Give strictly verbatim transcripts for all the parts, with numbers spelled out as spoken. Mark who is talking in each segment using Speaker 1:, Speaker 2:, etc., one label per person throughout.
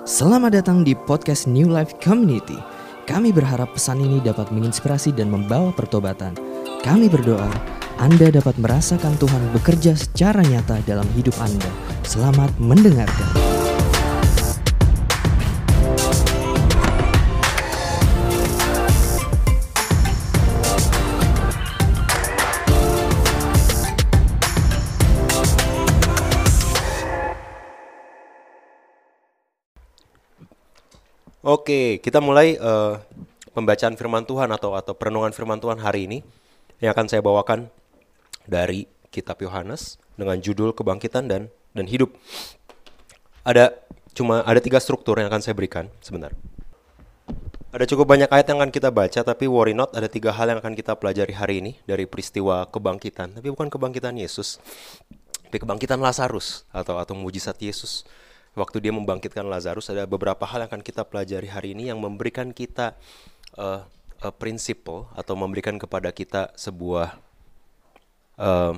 Speaker 1: Selamat datang di podcast New Life Community. Kami berharap pesan ini dapat menginspirasi dan membawa pertobatan. Kami berdoa Anda dapat merasakan Tuhan bekerja secara nyata dalam hidup Anda. Selamat mendengarkan.
Speaker 2: Oke, kita mulai uh, pembacaan firman Tuhan atau atau perenungan firman Tuhan hari ini yang akan saya bawakan dari kitab Yohanes dengan judul Kebangkitan dan dan Hidup. Ada cuma ada tiga struktur yang akan saya berikan sebentar. Ada cukup banyak ayat yang akan kita baca, tapi worry not, ada tiga hal yang akan kita pelajari hari ini dari peristiwa kebangkitan, tapi bukan kebangkitan Yesus, tapi kebangkitan Lazarus atau atau mujizat Yesus. Waktu dia membangkitkan Lazarus, ada beberapa hal yang akan kita pelajari hari ini yang memberikan kita uh, uh, prinsipal atau memberikan kepada kita sebuah uh,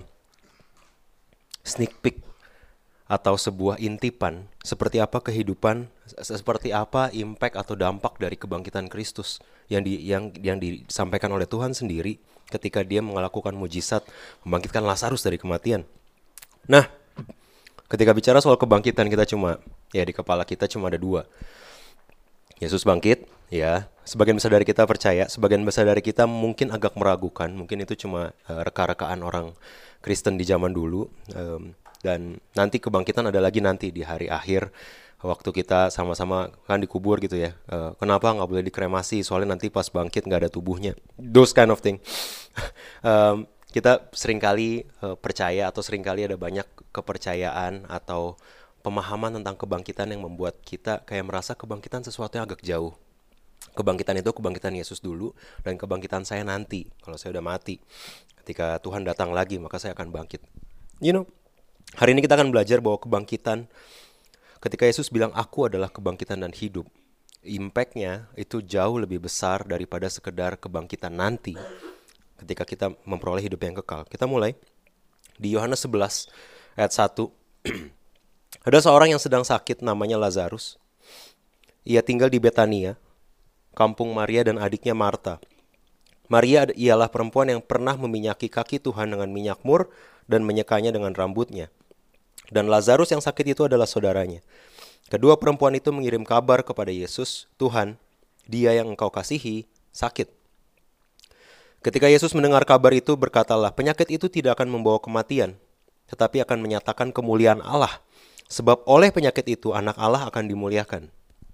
Speaker 2: sneak peek atau sebuah intipan seperti apa kehidupan, seperti apa impact atau dampak dari kebangkitan Kristus yang di, yang yang disampaikan oleh Tuhan sendiri ketika dia melakukan mujizat membangkitkan Lazarus dari kematian. Nah, ketika bicara soal kebangkitan, kita cuma, ya di kepala kita cuma ada dua. Yesus bangkit, ya. Sebagian besar dari kita percaya, sebagian besar dari kita mungkin agak meragukan. Mungkin itu cuma uh, reka-rekaan orang Kristen di zaman dulu. Um, dan nanti kebangkitan ada lagi nanti di hari akhir. Waktu kita sama-sama kan dikubur gitu ya. Uh, kenapa nggak boleh dikremasi? Soalnya nanti pas bangkit nggak ada tubuhnya. Those kind of thing. um, Kita seringkali uh, percaya atau seringkali ada banyak kepercayaan atau pemahaman tentang kebangkitan yang membuat kita kayak merasa kebangkitan sesuatu yang agak jauh. Kebangkitan itu kebangkitan Yesus dulu dan kebangkitan saya nanti. Kalau saya udah mati, ketika Tuhan datang lagi maka saya akan bangkit. You know, hari ini kita akan belajar bahwa kebangkitan, ketika Yesus bilang aku adalah kebangkitan dan hidup, impact-nya itu jauh lebih besar daripada sekedar kebangkitan nanti. Ketika kita memperoleh hidup yang kekal. Kita mulai di Yohanes sebelas ayat satu. Ada seorang yang sedang sakit namanya Lazarus. Ia tinggal di Betania, kampung Maria dan adiknya Marta. Maria ialah perempuan yang pernah meminyaki kaki Tuhan dengan minyak mur dan menyekanya dengan rambutnya. Dan Lazarus yang sakit itu adalah saudaranya. Kedua perempuan itu mengirim kabar kepada Yesus, Tuhan, dia yang engkau kasihi, sakit. Ketika Yesus mendengar kabar itu, berkatalah, penyakit itu tidak akan membawa kematian, tetapi akan menyatakan kemuliaan Allah, sebab oleh penyakit itu anak Allah akan dimuliakan.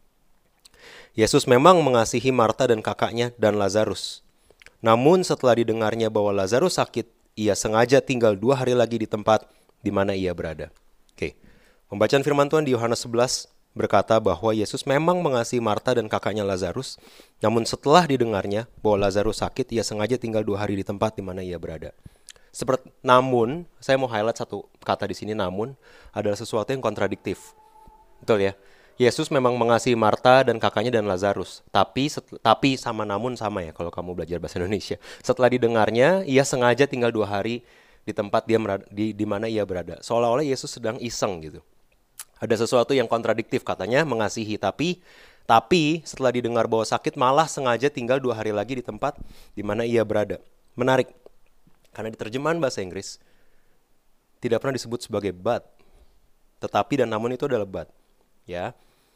Speaker 2: Yesus memang mengasihi Marta dan kakaknya dan Lazarus. Namun setelah didengarnya bahwa Lazarus sakit, ia sengaja tinggal dua hari lagi di tempat di mana ia berada. Oke, pembacaan firman Tuhan di Yohanes sebelas berkata bahwa Yesus memang mengasihi Marta dan kakaknya Lazarus, namun setelah didengarnya bahwa Lazarus sakit, ia sengaja tinggal dua hari di tempat di mana ia berada. Seperti namun, saya mau highlight satu kata di sini, namun adalah sesuatu yang kontradiktif. Betul ya? Yesus memang mengasihi Marta dan kakaknya dan Lazarus, tapi set, tapi sama namun sama ya kalau kamu belajar bahasa Indonesia. Setelah didengarnya, ia sengaja tinggal dua hari di tempat dia merada, di di mana ia berada. Seolah-olah Yesus sedang iseng gitu. Ada sesuatu yang kontradiktif, katanya mengasihi, tapi tapi setelah didengar bahwa sakit malah sengaja tinggal dua hari lagi di tempat di mana ia berada. Menarik, karena di terjemahan bahasa Inggris tidak pernah disebut sebagai but, tetapi dan namun itu adalah but. Ya,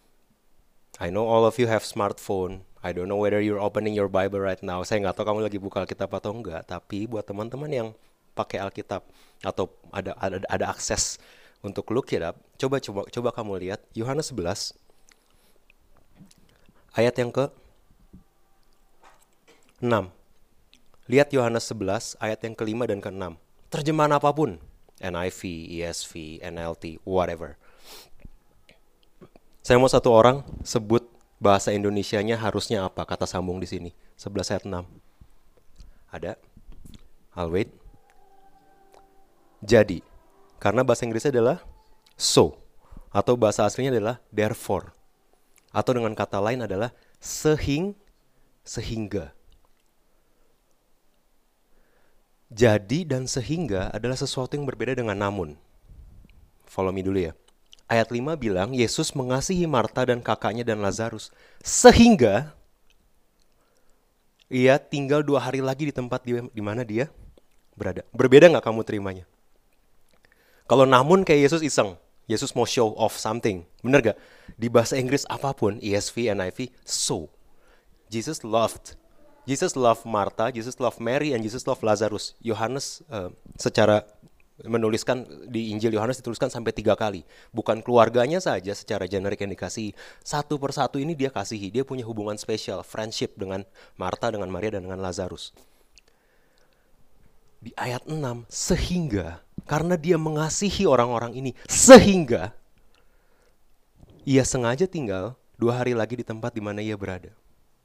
Speaker 2: I know all of you have smartphone. I don't know whether you're opening your Bible right now. Saya nggak tahu kamu lagi buka Alkitab atau enggak. Tapi buat teman-teman yang pakai Alkitab atau ada ada ada akses untuk look it up, coba coba coba kamu lihat Yohanes sebelas ayat yang ke enam. Lihat Yohanes sebelas ayat yang kelima dan keenam. Terjemahan apapun, N I V, E S V, N L T, whatever. Saya mau satu orang sebut bahasa Indonesianya harusnya apa, kata sambung di sini. sebelas ayat enam. Ada? I'll wait. Jadi, karena bahasa Inggrisnya adalah so, atau bahasa aslinya adalah therefore, atau dengan kata lain adalah sehing, sehingga. Jadi dan sehingga adalah sesuatu yang berbeda dengan namun. Follow me dulu ya. ayat lima bilang Yesus mengasihi Marta dan kakaknya dan Lazarus sehingga ia tinggal dua hari lagi di tempat di, di mana dia berada. Berbeda nggak kamu terimanya? Kalau namun kayak Yesus iseng, Yesus mau show off something, bener gak? Di bahasa Inggris apapun, E S V, N I V, so. Jesus loved, Jesus loved Martha, Jesus loved Mary, and Jesus loved Lazarus. Yohanes uh, secara menuliskan di Injil Yohanes dituliskan sampai tiga kali. Bukan keluarganya saja secara generik yang dikasihi. Satu persatu ini dia kasihi. Dia punya hubungan spesial, friendship dengan Martha, dengan Maria, dan dengan Lazarus. Di ayat enam, sehingga, karena dia mengasihi orang-orang ini, sehingga ia sengaja tinggal dua hari lagi di tempat di mana ia berada.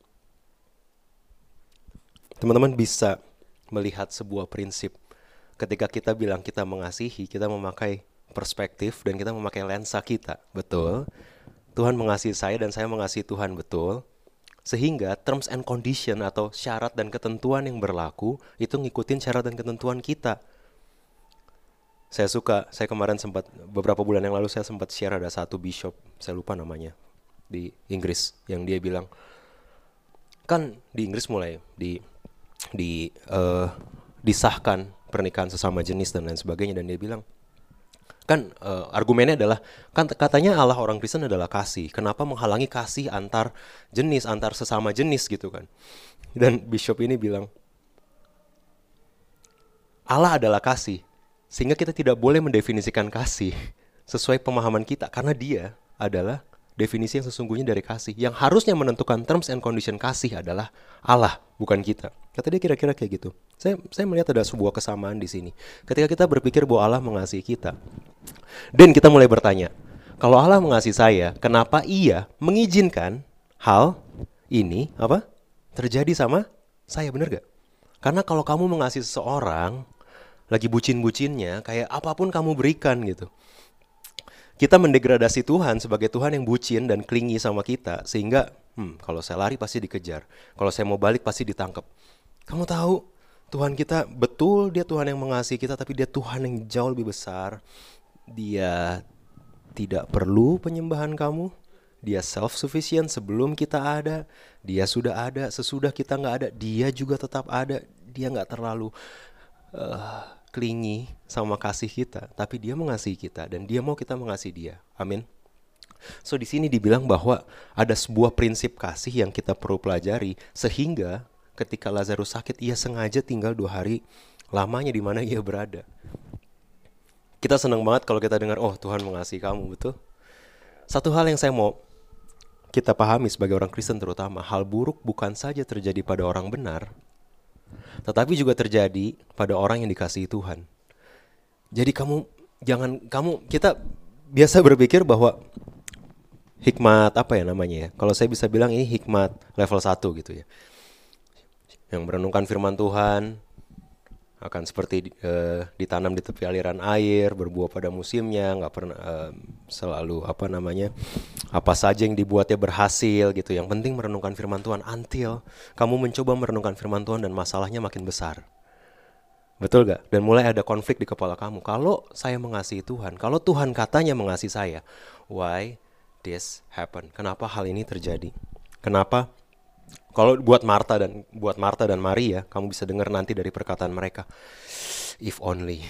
Speaker 2: Teman-teman bisa melihat sebuah prinsip. Ketika kita bilang kita mengasihi, kita memakai perspektif dan kita memakai lensa kita. Betul. Tuhan mengasihi saya dan saya mengasihi Tuhan, betul. Sehingga terms and condition atau syarat dan ketentuan yang berlaku itu ngikutin syarat dan ketentuan kita. Saya suka, saya kemarin sempat, beberapa bulan yang lalu saya sempat share ada satu bishop, saya lupa namanya, di Inggris, yang dia bilang, kan di Inggris mulai di, di uh, disahkan pernikahan sesama jenis dan lain sebagainya, dan dia bilang, kan uh, argumennya adalah, kan katanya Allah orang Kristen adalah kasih, kenapa menghalangi kasih antar jenis, antar sesama jenis gitu kan. Dan bishop ini bilang, Allah adalah kasih, sehingga kita tidak boleh mendefinisikan kasih sesuai pemahaman kita, karena dia adalah definisi yang sesungguhnya dari kasih. Yang harusnya menentukan terms and condition kasih adalah Allah, bukan kita. Kata dia kira-kira kayak gitu. Saya saya melihat ada sebuah kesamaan di sini. Ketika kita berpikir bahwa Allah mengasihi kita, dan kita mulai bertanya, kalau Allah mengasihi saya, kenapa Ia mengizinkan hal ini apa terjadi sama saya, benar gak? Karena kalau kamu mengasihi seseorang, lagi bucin-bucinnya, kayak apapun kamu berikan gitu. Kita mendegradasi Tuhan sebagai Tuhan yang bucin dan clingy sama kita, sehingga hmm, kalau saya lari pasti dikejar, kalau saya mau balik pasti ditangkap. Kamu tahu, Tuhan kita betul dia Tuhan yang mengasihi kita, tapi dia Tuhan yang jauh lebih besar. Dia tidak perlu penyembahan kamu. Dia self-sufficient sebelum kita ada. Dia sudah ada sesudah kita gak ada. Dia juga tetap ada. Dia gak terlalu uh, clingy sama kasih kita, tapi dia mengasihi kita dan dia mau kita mengasihi dia. Amin. So di sini dibilang bahwa ada sebuah prinsip kasih yang kita perlu pelajari, sehingga ketika Lazarus sakit, ia sengaja tinggal dua hari lamanya di mana ia berada. Kita senang banget kalau kita dengar, oh Tuhan mengasihi kamu, betul. Satu hal yang saya mau kita pahami sebagai orang Kristen terutama, hal buruk bukan saja terjadi pada orang benar, tetapi juga terjadi pada orang yang dikasihi Tuhan. Jadi kamu jangan kamu kita biasa berpikir bahwa hikmat apa ya namanya ya? Kalau saya bisa bilang ini hikmat level satu gitu ya. Yang merenungkan firman Tuhan akan seperti uh, ditanam di tepi aliran air, berbuah pada musimnya, nggak pernah uh, selalu apa namanya apa saja yang dibuatnya berhasil gitu. Yang penting merenungkan firman Tuhan until kamu mencoba merenungkan firman Tuhan dan masalahnya makin besar. Betul gak? Dan mulai ada konflik di kepala kamu. Kalau saya mengasihi Tuhan, kalau Tuhan katanya mengasihi saya, why this happen? Kenapa hal ini terjadi? Kenapa? Kalau buat Martha dan buat Martha dan Maria, kamu bisa dengar nanti dari perkataan mereka, if only.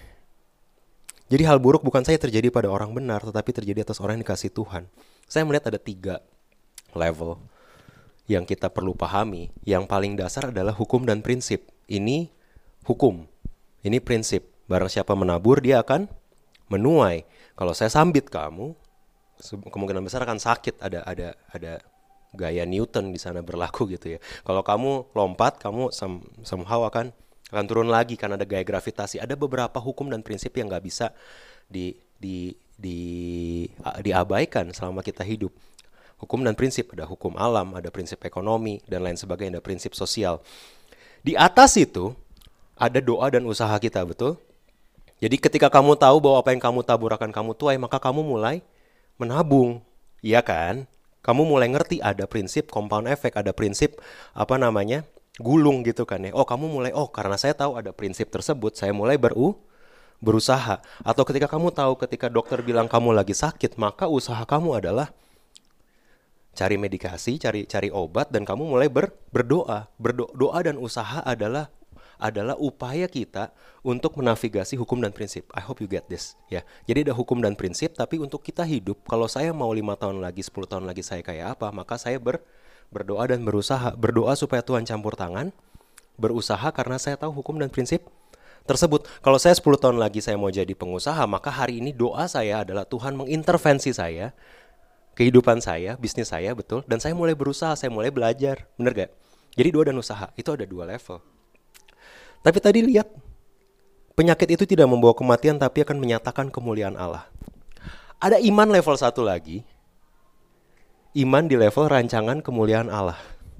Speaker 2: Jadi hal buruk bukan saja terjadi pada orang benar, tetapi terjadi atas orang yang dikasihi Tuhan. Saya melihat ada tiga level yang kita perlu pahami. Yang paling dasar adalah hukum dan prinsip. Ini hukum, ini prinsip. Barang siapa menabur, dia akan menuai. Kalau saya sambit kamu, kemungkinan besar akan sakit. Ada ada ada gaya Newton di sana berlaku gitu ya. Kalau kamu lompat, kamu somehow akan akan turun lagi karena ada gaya gravitasi. Ada beberapa hukum dan prinsip yang nggak bisa di, di, di, diabaikan selama kita hidup. Hukum dan prinsip, ada hukum alam, ada prinsip ekonomi dan lain sebagainya, ada prinsip sosial. Di atas itu ada doa dan usaha kita, betul? Jadi ketika kamu tahu bahwa apa yang kamu tabur akan kamu tuai, maka kamu mulai menabung, iya kan? Kamu mulai ngerti ada prinsip compound effect, ada prinsip apa namanya gulung gitu kan ya. Oh kamu mulai, oh karena saya tahu ada prinsip tersebut, saya mulai beru, berusaha. Atau ketika kamu tahu ketika dokter bilang kamu lagi sakit, maka usaha kamu adalah cari medikasi, cari cari obat, dan kamu mulai ber, berdoa. Berdoa dan usaha adalah adalah upaya kita untuk menavigasi hukum dan prinsip. I hope you get this, ya. Jadi ada hukum dan prinsip, tapi untuk kita hidup, kalau saya mau lima tahun lagi, sepuluh tahun lagi saya kayak apa, maka saya ber, berdoa dan berusaha. Berdoa supaya Tuhan campur tangan, berusaha karena saya tahu hukum dan prinsip tersebut. Kalau saya sepuluh tahun lagi saya mau jadi pengusaha, maka hari ini doa saya adalah Tuhan mengintervensi saya, kehidupan saya, bisnis saya, betul. Dan saya mulai berusaha, saya mulai belajar. Bener gak? Jadi doa dan usaha, itu ada dua level. Tapi tadi lihat, penyakit itu tidak membawa kematian, tapi akan menyatakan kemuliaan Allah. Ada iman level satu lagi. Iman di level rancangan kemuliaan Allah.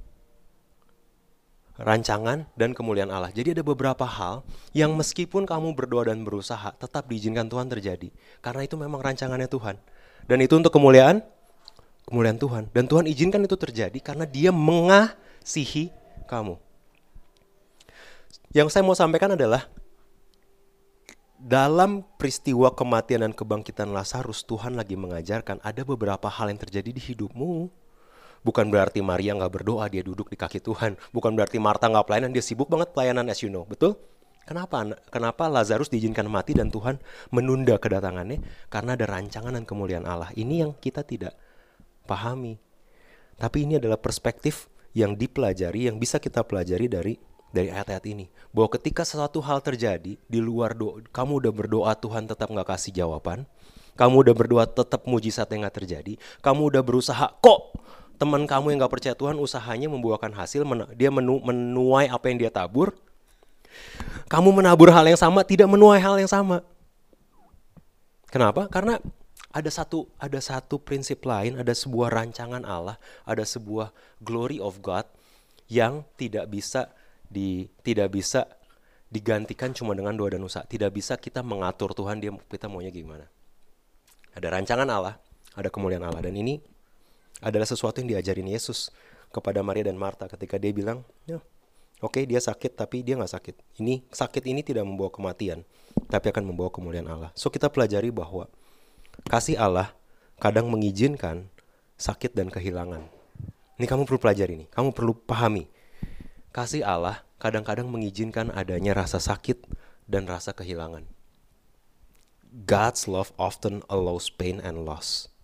Speaker 2: Rancangan dan kemuliaan Allah. Jadi ada beberapa hal yang meskipun kamu berdoa dan berusaha, tetap diizinkan Tuhan terjadi. Karena itu memang rancangannya Tuhan. Dan itu untuk kemuliaan, kemuliaan Tuhan. Dan Tuhan izinkan itu terjadi karena Dia mengasihi kamu. Yang saya mau sampaikan adalah, dalam peristiwa kematian dan kebangkitan Lazarus, Tuhan lagi mengajarkan ada beberapa hal yang terjadi di hidupmu. Bukan berarti Maria gak berdoa, dia duduk di kaki Tuhan. Bukan berarti Marta gak pelayanan, dia sibuk banget pelayanan, as you know. Betul? Kenapa? Kenapa Lazarus diizinkan mati dan Tuhan menunda kedatangannya? Karena ada rancangan dan kemuliaan Allah. Ini yang kita tidak pahami. Tapi ini adalah perspektif yang dipelajari, yang bisa kita pelajari dari dari ayat-ayat ini. Bahwa ketika sesuatu hal terjadi di luar doa, kamu udah berdoa Tuhan tetap gak kasih jawaban. Kamu udah berdoa tetap mujizatnya gak terjadi. Kamu udah berusaha, kok teman kamu yang gak percaya Tuhan usahanya membuahkan hasil, men- dia menu- menuai apa yang dia tabur. Kamu menabur hal yang sama, tidak menuai hal yang sama. Kenapa? Karena ada satu ada satu prinsip lain, ada sebuah rancangan Allah, ada sebuah glory of God yang tidak bisa di tidak bisa digantikan cuma dengan doa dan usaha. Tidak bisa kita mengatur Tuhan, dia kita maunya gimana. Ada rancangan Allah, ada kemuliaan Allah, dan ini adalah sesuatu yang diajarin Yesus kepada Maria dan Marta ketika dia bilang, ya, oke okay, dia sakit tapi dia gak sakit. Ini sakit ini tidak membawa kematian, tapi akan membawa kemuliaan Allah. So kita pelajari bahwa kasih Allah kadang mengizinkan sakit dan kehilangan. Ini kamu perlu pelajari nih, kamu perlu pahami. Kasih Allah kadang-kadang mengizinkan adanya rasa sakit dan rasa kehilangan. God's love often allows pain and loss.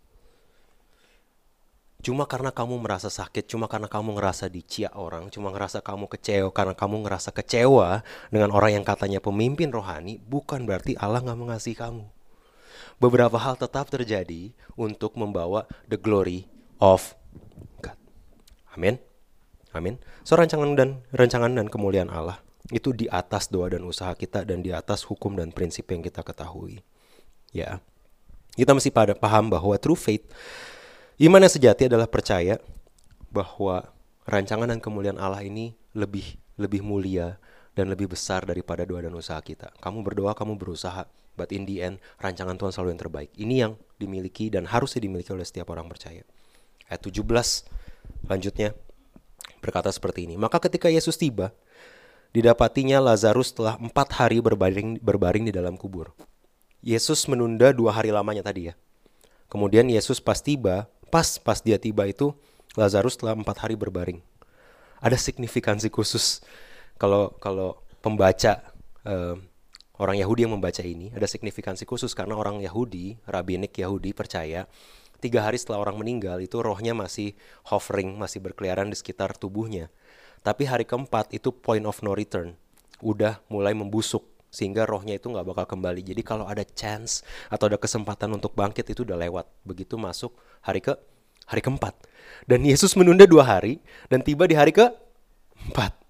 Speaker 2: Cuma karena kamu merasa sakit, cuma karena kamu ngerasa dicia orang, cuma ngerasa kamu kecewa, karena kamu ngerasa kecewa dengan orang yang katanya pemimpin rohani, bukan berarti Allah gak mengasihi kamu. Beberapa hal tetap terjadi untuk membawa the glory of God. Amin. Amin. So rancangan dan rancangan dan kemuliaan Allah itu di atas doa dan usaha kita dan di atas hukum dan prinsip yang kita ketahui. Ya. Kita mesti pada paham bahwa true faith, iman yang sejati adalah percaya bahwa rancangan dan kemuliaan Allah ini lebih lebih mulia dan lebih besar daripada doa dan usaha kita. Kamu berdoa, kamu berusaha, but in the end rancangan Tuhan selalu yang terbaik. Ini yang dimiliki dan harusnya dimiliki oleh setiap orang percaya. Ayat tujuh belas lanjutnya berkata seperti ini. Maka ketika Yesus tiba, didapatinya Lazarus telah empat hari berbaring, berbaring di dalam kubur. Yesus menunda dua hari lamanya tadi ya. Kemudian Yesus pas tiba, pas pas dia tiba itu, Lazarus telah empat hari berbaring. Ada signifikansi khusus kalau kalau pembaca eh, orang Yahudi yang membaca ini, ada signifikansi khusus karena orang Yahudi, rabbinik Yahudi percaya tiga hari setelah orang meninggal itu rohnya masih hovering, masih berkeliaran di sekitar tubuhnya. Tapi hari keempat itu point of no return, udah mulai membusuk sehingga rohnya itu gak bakal kembali. Jadi kalau ada chance atau ada kesempatan untuk bangkit itu udah lewat. Begitu masuk hari ke hari keempat. Dan Yesus menunda dua hari dan tiba di hari keempat.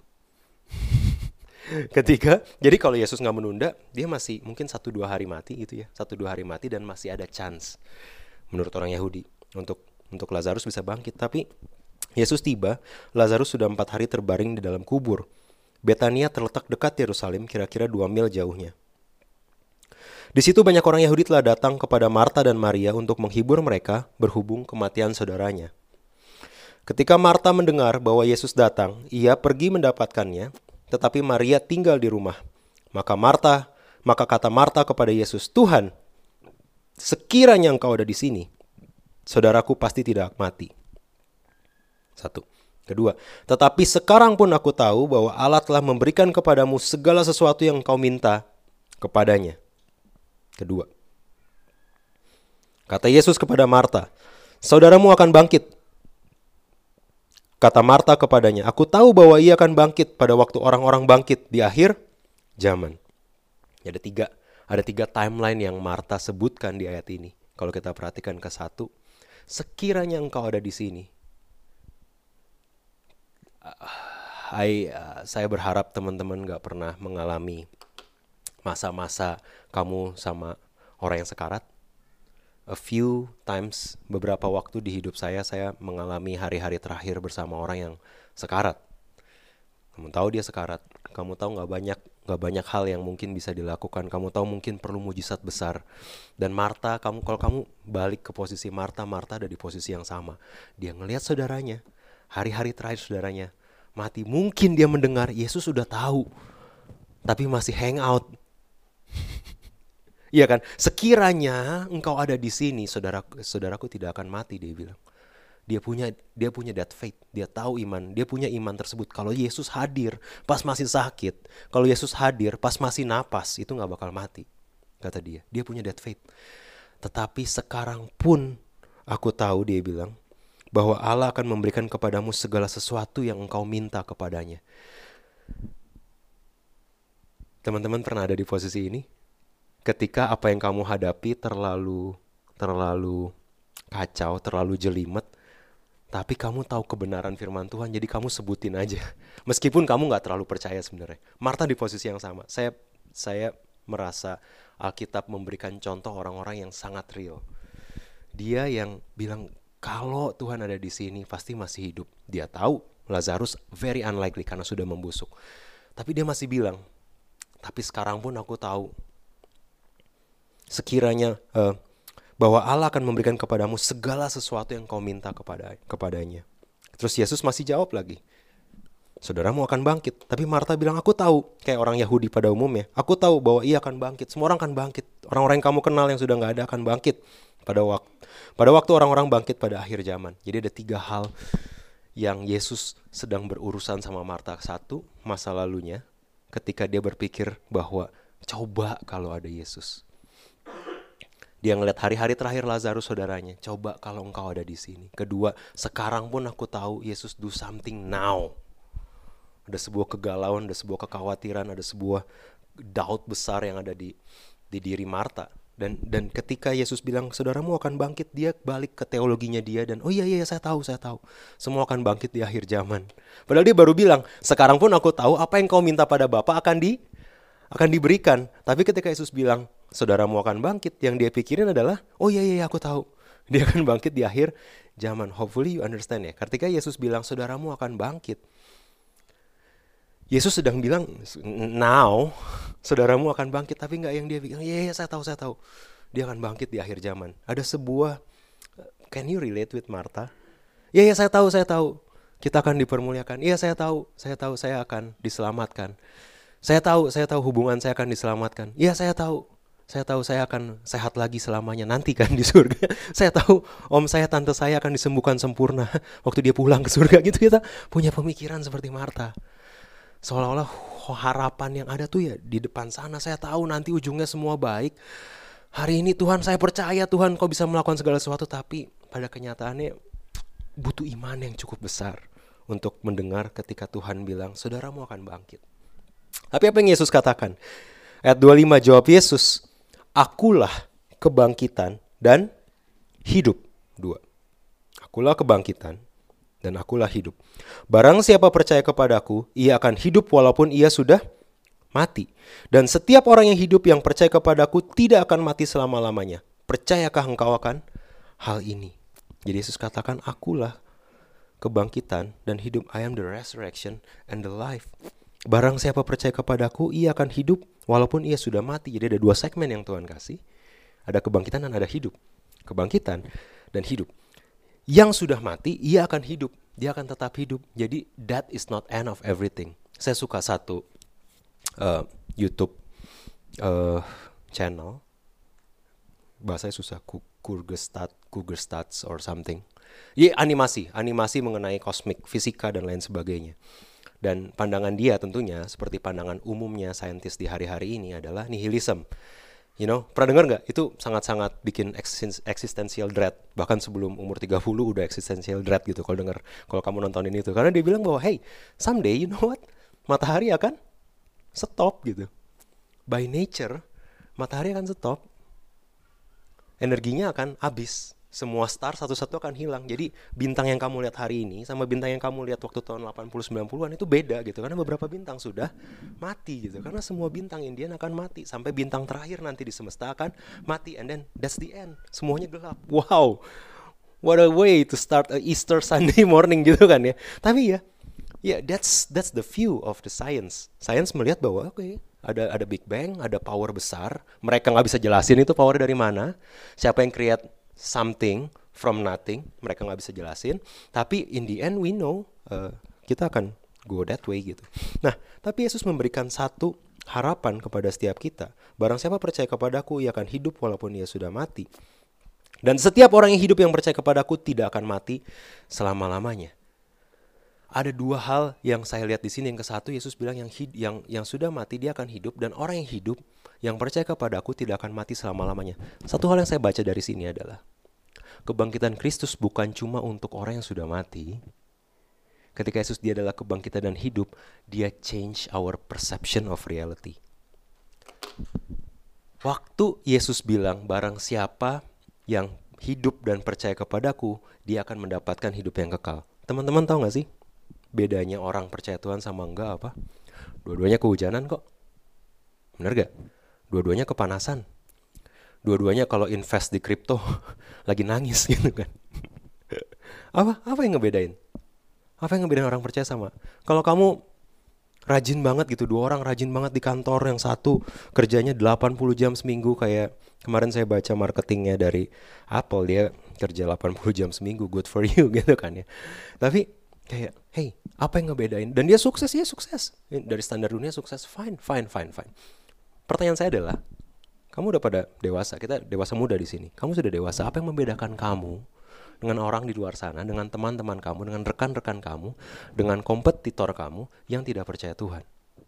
Speaker 2: Ketika, jadi kalau Yesus gak menunda, dia masih mungkin satu dua hari mati gitu ya, satu dua hari mati dan masih ada chance menurut orang Yahudi untuk untuk Lazarus bisa bangkit. Tapi Yesus tiba, Lazarus sudah empat hari terbaring di dalam kubur. Betania terletak dekat Yerusalem, kira-kira dua mil jauhnya. Di situ banyak orang Yahudi telah datang kepada Marta dan Maria untuk menghibur mereka berhubung kematian saudaranya. Ketika Marta mendengar bahwa Yesus datang, ia pergi mendapatkannya, tetapi Maria tinggal di rumah. Maka Marta Maka kata Marta kepada Yesus, Tuhan, sekiranya engkau ada di sini, saudaraku pasti tidak mati. Satu. Kedua, tetapi sekarang pun aku tahu bahwa Allah telah memberikan kepadamu segala sesuatu yang engkau minta kepadanya. Kedua. Kata Yesus kepada Marta, saudaramu akan bangkit. Kata Marta kepadanya, aku tahu bahwa ia akan bangkit pada waktu orang-orang bangkit di akhir zaman. Ada tiga, ada tiga timeline yang Marta sebutkan di ayat ini. Kalau kita perhatikan ke satu, sekiranya engkau ada di sini. I, uh, saya berharap teman-teman gak pernah mengalami masa-masa kamu sama orang yang sekarat. A few times, beberapa waktu di hidup saya, saya mengalami hari-hari terakhir bersama orang yang sekarat. Kamu tahu dia sekarat, kamu tahu gak banyak, gak banyak hal yang mungkin bisa dilakukan. Kamu tahu mungkin perlu mujizat besar. Dan Marta, kamu kalau kamu balik ke posisi Marta, Marta ada di posisi yang sama. Dia ngelihat saudaranya, hari-hari terakhir saudaranya mati. Mungkin dia mendengar Yesus sudah tahu, tapi masih hang out. Iya kan? Sekiranya engkau ada di sini, saudaraku, saudaraku tidak akan mati, dia bilang. Dia punya dia punya that faith, dia tahu iman, dia punya iman tersebut. Kalau Yesus hadir pas masih sakit, kalau Yesus hadir pas masih napas, itu nggak bakal mati, kata dia. Dia punya that faith. Tetapi sekarang pun aku tahu, dia bilang, bahwa Allah akan memberikan kepadamu segala sesuatu yang engkau minta kepadanya. Teman-teman pernah ada di posisi ini? Ketika apa yang kamu hadapi terlalu terlalu kacau, terlalu jelimet, tapi kamu tahu kebenaran firman Tuhan, jadi kamu sebutin aja. Meskipun kamu gak terlalu percaya sebenarnya. Marta di posisi yang sama. Saya saya merasa Alkitab memberikan contoh orang-orang yang sangat real. Dia yang bilang, kalau Tuhan ada di sini pasti masih hidup. Dia tahu Lazarus very unlikely karena sudah membusuk. Tapi dia masih bilang, tapi sekarang pun aku tahu sekiranya uh, bahwa Allah akan memberikan kepadamu segala sesuatu yang kau minta kepada kepadanya. Terus Yesus masih jawab lagi, saudaramu akan bangkit. Tapi Marta bilang, aku tahu, kayak orang Yahudi pada umumnya, aku tahu bahwa ia akan bangkit. Semua orang akan bangkit. Orang-orang yang kamu kenal yang sudah gak ada akan bangkit pada waktu pada waktu orang-orang bangkit pada akhir zaman. Jadi ada tiga hal yang Yesus sedang berurusan sama Marta. Satu, masa lalunya, ketika dia berpikir bahwa coba kalau ada Yesus. Dia ngeliat hari-hari terakhir Lazarus saudaranya, coba kalau engkau ada di sini. Kedua, sekarang pun aku tahu Yesus do something now. Ada sebuah kegalauan, ada sebuah kekhawatiran, ada sebuah doubt besar yang ada di di diri Marta. Dan dan ketika Yesus bilang saudaramu akan bangkit, dia balik ke teologinya dia dan oh iya iya saya tahu saya tahu semua akan bangkit di akhir zaman. Padahal dia baru bilang sekarang pun aku tahu apa yang kau minta pada Bapa akan di akan diberikan. Tapi ketika Yesus bilang saudaramu akan bangkit, yang dia pikirin adalah oh iya iya aku tahu dia akan bangkit di akhir zaman. Hopefully you understand ya. Ketika Yesus bilang saudaramu akan bangkit, Yesus sedang bilang now saudaramu akan bangkit, tapi nggak yang dia bilang iya yeah, saya tahu saya tahu dia akan bangkit di akhir zaman. Ada sebuah, can you relate with Marta? Iya yeah, yeah, saya tahu saya tahu kita akan dipermuliakan. Iya yeah, saya tahu saya tahu saya akan diselamatkan. Saya tahu saya tahu hubungan saya akan diselamatkan. Iya yeah, saya tahu saya tahu saya akan sehat lagi selamanya nanti kan di surga. Saya tahu om saya tante saya akan disembuhkan sempurna waktu dia pulang ke surga gitu. Kita punya pemikiran seperti Marta. Seolah-olah harapan yang ada tuh ya di depan sana. Saya tahu nanti ujungnya semua baik. Hari ini Tuhan saya percaya Tuhan kau bisa melakukan segala sesuatu. Tapi pada kenyataannya butuh iman yang cukup besar untuk mendengar ketika Tuhan bilang saudaramu akan bangkit. Tapi apa yang Yesus katakan? Ayat dua puluh lima jawab Yesus, akulah kebangkitan dan hidup. Dua. Akulah kebangkitan dan akulah hidup. Barang siapa percaya kepadaku, ia akan hidup walaupun ia sudah mati. Dan setiap orang yang hidup yang percaya kepadaku tidak akan mati selama-lamanya. Percayakah engkau akan hal ini? Jadi Yesus katakan, akulah kebangkitan dan hidup. I am the resurrection and the life. Barang siapa percaya kepadaku, ia akan hidup walaupun ia sudah mati. Jadi ada dua segmen yang Tuhan kasih. Ada kebangkitan dan ada hidup. Kebangkitan dan hidup. Yang sudah mati, ia akan hidup. Dia akan tetap hidup. Jadi that is not end of everything. Saya suka satu uh, YouTube uh, channel, bahasanya susah, Kurgestat, Kurgestats or something. Iya, animasi, animasi mengenai kosmik, fisika dan lain sebagainya. Dan pandangan dia tentunya seperti pandangan umumnya saintis di hari-hari ini adalah nihilism. You know, pernah dengar nggak? Itu sangat-sangat bikin existential dread. Bahkan sebelum umur tiga puluh udah existential dread gitu kalau dengar, kalau kamu nontonin itu. Karena dia bilang bahwa, hey, someday you know what? Matahari akan stop gitu. By nature, matahari akan stop. Energinya akan habis. Semua star satu-satu akan hilang. Jadi bintang yang kamu lihat hari ini sama bintang yang kamu lihat waktu tahun delapan puluh sembilan puluhan itu beda gitu. Karena beberapa bintang sudah mati gitu. Karena semua bintang Indian akan mati. Sampai bintang terakhir nanti di semesta akan mati. And then that's the end. Semuanya gelap. Wow. What a way to start a Easter Sunday morning gitu kan ya. Tapi ya, ya yeah, that's that's the view of the science. Science melihat bahwa oke, okay, ada ada Big Bang, ada power besar. Mereka nggak bisa jelasin itu power dari mana. Siapa yang create something from nothing, mereka nggak bisa jelasin. Tapi in the end we know uh, kita akan go that way gitu. Nah, tapi Yesus memberikan satu harapan kepada setiap kita. Barang siapa percaya kepadaku, ia akan hidup walaupun ia sudah mati. Dan setiap orang yang hidup yang percaya kepadaku tidak akan mati selama-lamanya. Ada dua hal yang saya lihat di sini. Yang ke satu, Yesus bilang yang hid- yang yang sudah mati dia akan hidup, dan orang yang hidup yang percaya kepadaku tidak akan mati selama-lamanya. Satu hal yang saya baca dari sini adalah kebangkitan Kristus bukan cuma untuk orang yang sudah mati. Ketika Yesus dia adalah kebangkitan dan hidup, dia change our perception of reality. Waktu Yesus bilang barang siapa yang hidup dan percaya kepadaku, dia akan mendapatkan hidup yang kekal. Teman-teman tahu gak sih bedanya orang percaya Tuhan sama enggak apa? Dua-duanya kehujanan kok. Bener gak? Dua-duanya kepanasan. Dua-duanya kalau invest di kripto lagi nangis gitu kan. Apa? Apa yang ngebedain? Apa yang ngebedain orang percaya sama? Kalau kamu rajin banget gitu, dua orang rajin banget di kantor, yang satu kerjanya delapan puluh jam seminggu, kayak kemarin saya baca marketingnya dari Apple, dia kerja delapan puluh jam seminggu, good for you gitu kan ya. Tapi kayak, hey, apa yang ngebedain? Dan dia sukses, ya sukses. Dari standar dunia sukses, fine, fine, fine, fine. Pertanyaan saya adalah, kamu udah pada dewasa, kita dewasa muda di sini. Kamu sudah dewasa, apa yang membedakan kamu dengan orang di luar sana, dengan teman-teman kamu, dengan rekan-rekan kamu, dengan kompetitor kamu yang tidak percaya Tuhan?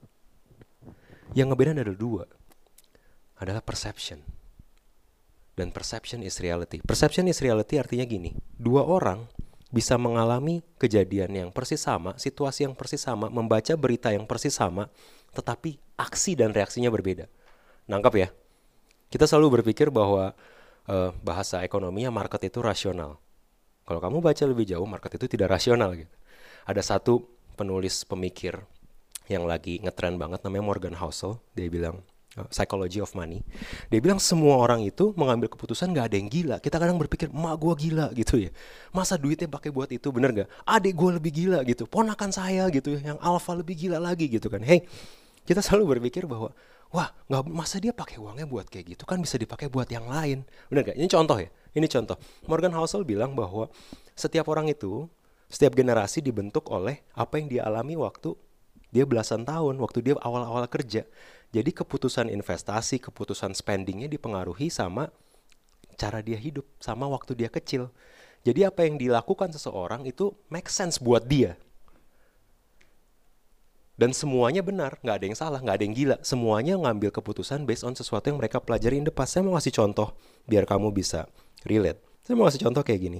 Speaker 2: Yang ngebedain adalah dua. Adalah perception. Dan perception is reality. Perception is reality artinya gini, dua orang bisa mengalami kejadian yang persis sama, situasi yang persis sama, membaca berita yang persis sama, tetapi aksi dan reaksinya berbeda. Nangkap ya? Kita selalu berpikir bahwa uh, bahasa ekonominya market itu rasional. Kalau kamu baca lebih jauh, market itu tidak rasional gitu. Ada satu penulis pemikir yang lagi ngetren banget, namanya Morgan Housel. Dia bilang, uh, Psychology of Money. Dia bilang semua orang itu mengambil keputusan gak ada yang gila. Kita kadang berpikir, emak gue gila gitu ya. Masa duitnya pakai buat itu, bener gak? Adik gue lebih gila gitu. Ponakan saya gitu ya, yang alpha lebih gila lagi gitu kan. Hey, kita selalu berpikir bahwa wah, nggak, masa dia pakai uangnya buat kayak gitu, kan bisa dipakai buat yang lain. Benar gak? Ini contoh ya. Ini contoh. Morgan Housel bilang bahwa setiap orang itu, setiap generasi dibentuk oleh apa yang dia alami waktu dia belasan tahun, waktu dia awal-awal kerja. Jadi keputusan investasi, keputusan spendingnya dipengaruhi sama cara dia hidup, sama waktu dia kecil. Jadi apa yang dilakukan seseorang itu make sense buat dia. Dan semuanya benar, gak ada yang salah, gak ada yang gila. Semuanya ngambil keputusan based on sesuatu yang mereka pelajari in the past. Saya mau ngasih contoh biar kamu bisa relate. Saya mau ngasih contoh kayak gini.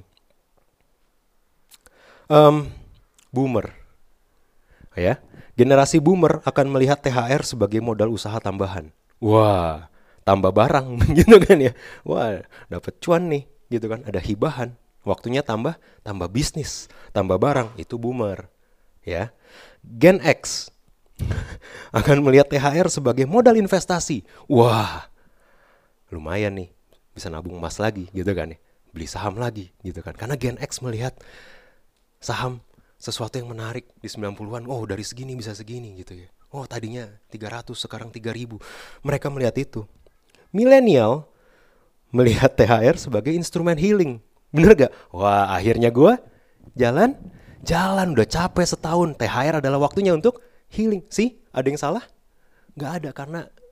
Speaker 2: Um, boomer. Ya, generasi boomer akan melihat T H R sebagai modal usaha tambahan. Wah, tambah barang gitu kan ya. Wah, dapat cuan nih gitu kan. Ada hibahan. Waktunya tambah, tambah bisnis, tambah barang. Itu boomer. Ya. Gen X akan melihat T H R sebagai modal investasi. Wah, lumayan nih, bisa nabung emas lagi gitu kan ya. Beli saham lagi gitu kan. Karena Gen X melihat saham sesuatu yang menarik di sembilan puluhan. Oh, dari segini bisa segini gitu ya. Oh, tadinya tiga ratus sekarang tiga ribu. Mereka melihat itu. Milenial melihat T H R sebagai instrumen healing. Bener gak? Wah, akhirnya gue jalan Jalan udah capek setahun, T H R adalah waktunya untuk healing. Sih, ada yang salah? Gak ada, karena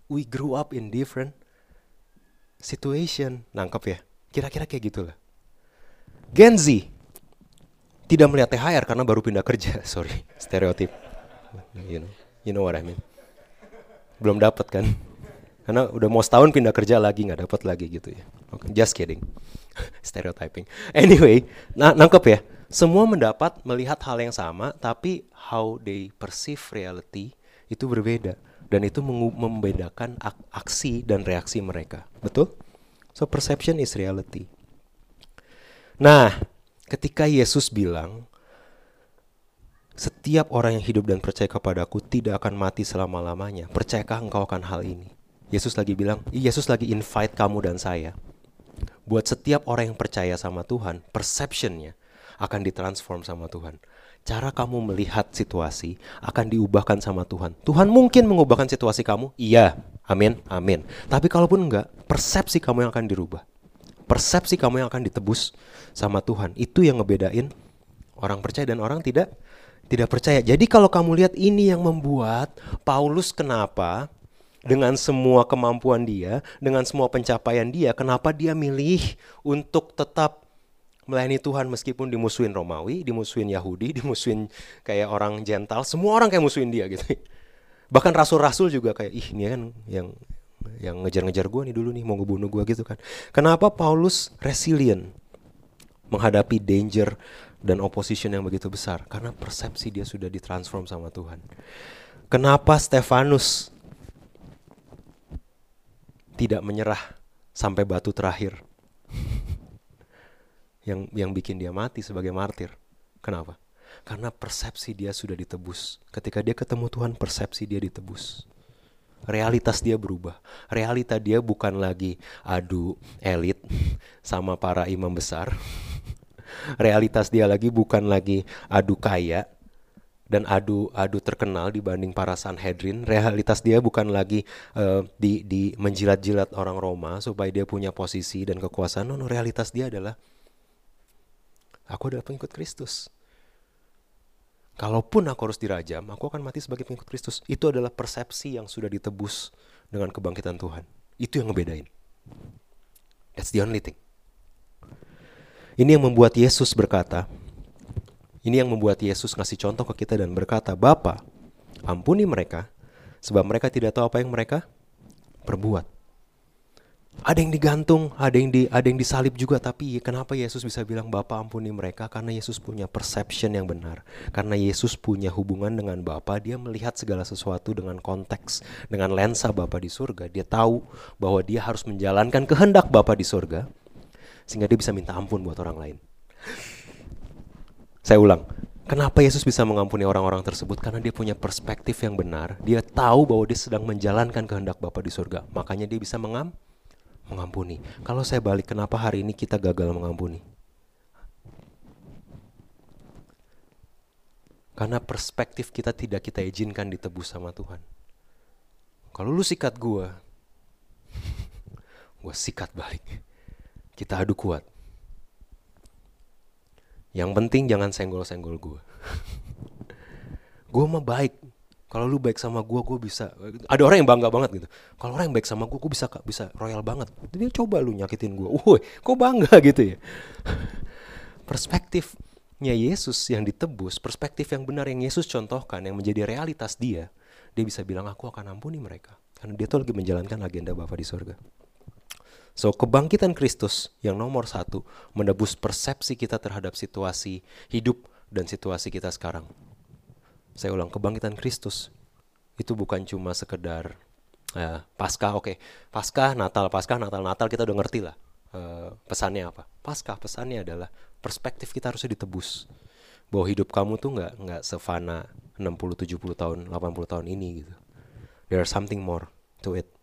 Speaker 2: we grew up in different situation. Nangkep ya? Kira-kira kayak gitulah. Gen Z tidak melihat T H R karena baru pindah kerja. Sorry, stereotip. You know, you know what I mean. Belum dapat kan? Karena udah mau setahun pindah kerja lagi, nggak dapat lagi gitu ya. Oke, okay, just kidding. Stereotyping. Anyway, nah, nangkep ya. Semua mendapat melihat hal yang sama, tapi how they perceive reality itu berbeda. Dan itu mengu- membedakan ak- aksi dan reaksi mereka. Betul? So perception is reality. Nah, ketika Yesus bilang, setiap orang yang hidup dan percaya kepadaku tidak akan mati selama-lamanya. Percayakah engkau akan hal ini? Yesus lagi bilang, Yesus lagi invite kamu dan saya. Buat setiap orang yang percaya sama Tuhan, perceptionnya akan ditransform sama Tuhan. Cara kamu melihat situasi akan diubahkan sama Tuhan. Tuhan mungkin mengubahkan situasi kamu, iya, amin, amin. Tapi kalaupun enggak, persepsi kamu yang akan dirubah. Persepsi kamu yang akan ditebus sama Tuhan. Itu yang ngebedain orang percaya dan orang tidak tidak percaya. Jadi kalau kamu lihat, ini yang membuat Paulus kenapa dengan semua kemampuan dia, dengan semua pencapaian dia, kenapa dia milih untuk tetap melayani Tuhan meskipun dimusuhin Romawi, dimusuhin Yahudi, dimusuhin kayak orang Gentile, semua orang kayak musuhin dia gitu. Bahkan rasul-rasul juga kayak, ih ini kan yang yang ngejar-ngejar gue nih dulu nih, mau ngebunuh gue gitu kan. Kenapa Paulus resilient menghadapi danger dan opposition yang begitu besar? Karena persepsi dia sudah ditransform sama Tuhan. Kenapa Stefanus tidak menyerah sampai batu terakhir yang yang bikin dia mati sebagai martir? Kenapa? Karena persepsi dia sudah ditebus. Ketika dia ketemu Tuhan, persepsi dia ditebus. Realitas dia berubah. Realita dia bukan lagi adu elit sama para imam besar. Realitas dia lagi bukan lagi adu kaya dan adu adu terkenal dibanding para Sanhedrin. Realitas dia bukan lagi uh, di di menjilat-jilat orang Roma supaya dia punya posisi dan kekuasaan. No, no, realitas dia adalah, aku adalah pengikut Kristus. Kalaupun aku harus dirajam, aku akan mati sebagai pengikut Kristus. Itu adalah persepsi yang sudah ditebus dengan kebangkitan Tuhan. Itu yang ngebedain. That's the only thing. Ini yang membuat Yesus berkata, ini yang membuat Yesus ngasih contoh ke kita dan berkata, Bapa, ampuni mereka, sebab mereka tidak tahu apa yang mereka perbuat. Ada yang digantung, ada yang di, ada yang disalib juga. Tapi kenapa Yesus bisa bilang Bapa ampuni mereka? Karena Yesus punya perception yang benar. Karena Yesus punya hubungan dengan Bapa. Dia melihat segala sesuatu dengan konteks, dengan lensa Bapa di surga. Dia tahu bahwa dia harus menjalankan kehendak Bapa di surga, sehingga dia bisa minta ampun buat orang lain. Saya ulang, kenapa Yesus bisa mengampuni orang-orang tersebut? Karena dia punya perspektif yang benar. Dia tahu bahwa dia sedang menjalankan kehendak Bapa di surga. Makanya dia bisa mengampuni. mengampuni. Kalau saya balik, kenapa hari ini kita gagal mengampuni? Karena perspektif kita tidak kita izinkan ditebus sama Tuhan. Kalau lu sikat gue, gue sikat balik. Kita adu kuat. Yang penting jangan senggol-senggol gue. Gue mah baik. Kalau lu baik sama gue, gue bisa. Ada orang yang bangga banget gitu. Kalau orang yang baik sama gue, gue bisa bisa royal banget. Dia coba lu nyakitin gue. Woi, kok bangga gitu ya? Perspektifnya Yesus yang ditebus, perspektif yang benar yang Yesus contohkan, yang menjadi realitas dia, dia bisa bilang, aku akan ampuni mereka. Karena dia tuh lagi menjalankan agenda Bapa di surga. So, kebangkitan Kristus yang nomor satu, menebus persepsi kita terhadap situasi hidup dan situasi kita sekarang. Saya ulang, kebangkitan Kristus itu bukan cuma sekedar uh, Paskah, oke, okay. Paskah, Natal, Paskah, Natal, Natal kita udah ngerti lah uh, pesannya apa. Paskah pesannya adalah perspektif kita harusnya ditebus, bahwa hidup kamu tuh nggak nggak sefana enam puluh, tujuh puluh tahun, delapan puluh tahun ini gitu. There's something more to it.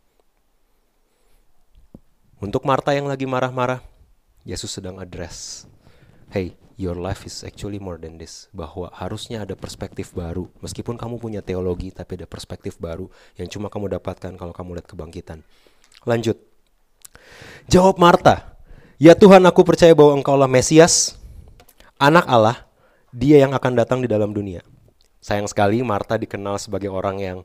Speaker 2: Untuk Marta yang lagi marah-marah, Yesus sedang address, hey, your life is actually more than this. Bahwa harusnya ada perspektif baru. Meskipun kamu punya teologi, tapi ada perspektif baru yang cuma kamu dapatkan kalau kamu lihat kebangkitan. Lanjut. Jawab Marta, ya Tuhan, aku percaya bahwa Engkaulah Mesias, Anak Allah, Dia yang akan datang di dalam dunia. Sayang sekali Marta dikenal sebagai orang yang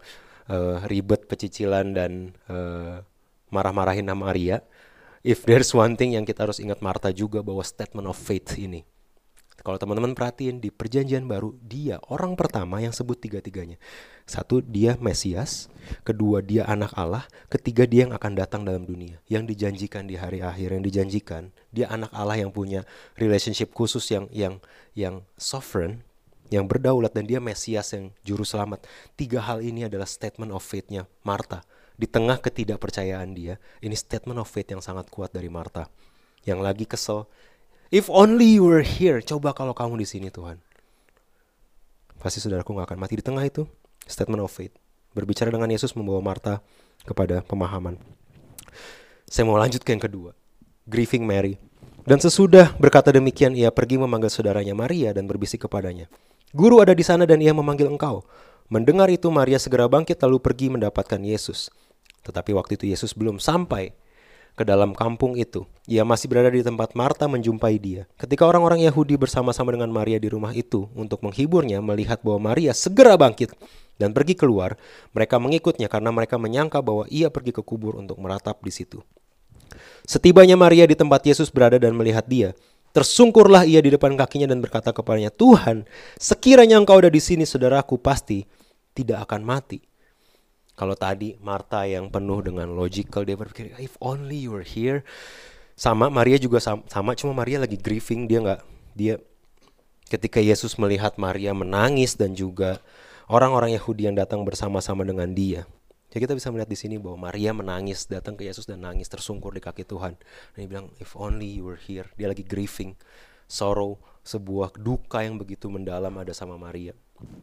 Speaker 2: uh, ribet, pecicilan, dan uh, marah-marahin sama Maria. If there's one thing yang kita harus ingat Marta juga, bahwa statement of faith ini, kalau teman-teman perhatiin di perjanjian baru, dia orang pertama yang sebut tiga-tiganya. Satu, dia Mesias. Kedua, dia anak Allah. Ketiga, dia yang akan datang dalam dunia, yang dijanjikan di hari akhir, yang dijanjikan. Dia anak Allah yang punya relationship khusus, yang yang yang sovereign, yang berdaulat, dan dia Mesias yang juru selamat. Tiga hal ini adalah statement of faith-nya Marta. Di tengah ketidakpercayaan dia, ini statement of faith yang sangat kuat dari Marta, yang lagi kesel. If only you were here. Coba kalau kamu di sini, Tuhan. Pasti saudaraku gak akan mati. Di tengah itu, statement of faith. Berbicara dengan Yesus membawa Marta kepada pemahaman. Saya mau lanjut ke yang kedua. Grieving Mary. Dan sesudah berkata demikian, ia pergi memanggil saudaranya Maria dan berbisik kepadanya, Guru ada di sana dan ia memanggil engkau. Mendengar itu, Maria segera bangkit lalu pergi mendapatkan Yesus. Tetapi waktu itu Yesus belum sampai ke dalam kampung itu. Ia masih berada di tempat Marta menjumpai dia. Ketika orang-orang Yahudi bersama-sama dengan Maria di rumah itu untuk menghiburnya, melihat bahwa Maria segera bangkit dan pergi keluar, mereka mengikutnya karena mereka menyangka bahwa ia pergi ke kubur untuk meratap di situ. Setibanya Maria di tempat Yesus berada dan melihat dia, tersungkurlah ia di depan kakinya dan berkata kepadanya, Tuhan, sekiranya engkau ada di sini, saudaraku pasti tidak akan mati. Kalau tadi Marta yang penuh dengan logical, dia berpikir, if only you were here. Sama Maria juga sama, sama cuma Maria lagi grieving. Dia nggak, dia ketika Yesus melihat Maria menangis dan juga orang-orang Yahudi yang datang bersama-sama dengan dia. Jadi kita bisa melihat di sini bahwa Maria menangis, datang ke Yesus dan nangis, tersungkur di kaki Tuhan. Dan dia bilang, if only you were here. Dia lagi grieving, sorrow, sebuah duka yang begitu mendalam ada sama Maria.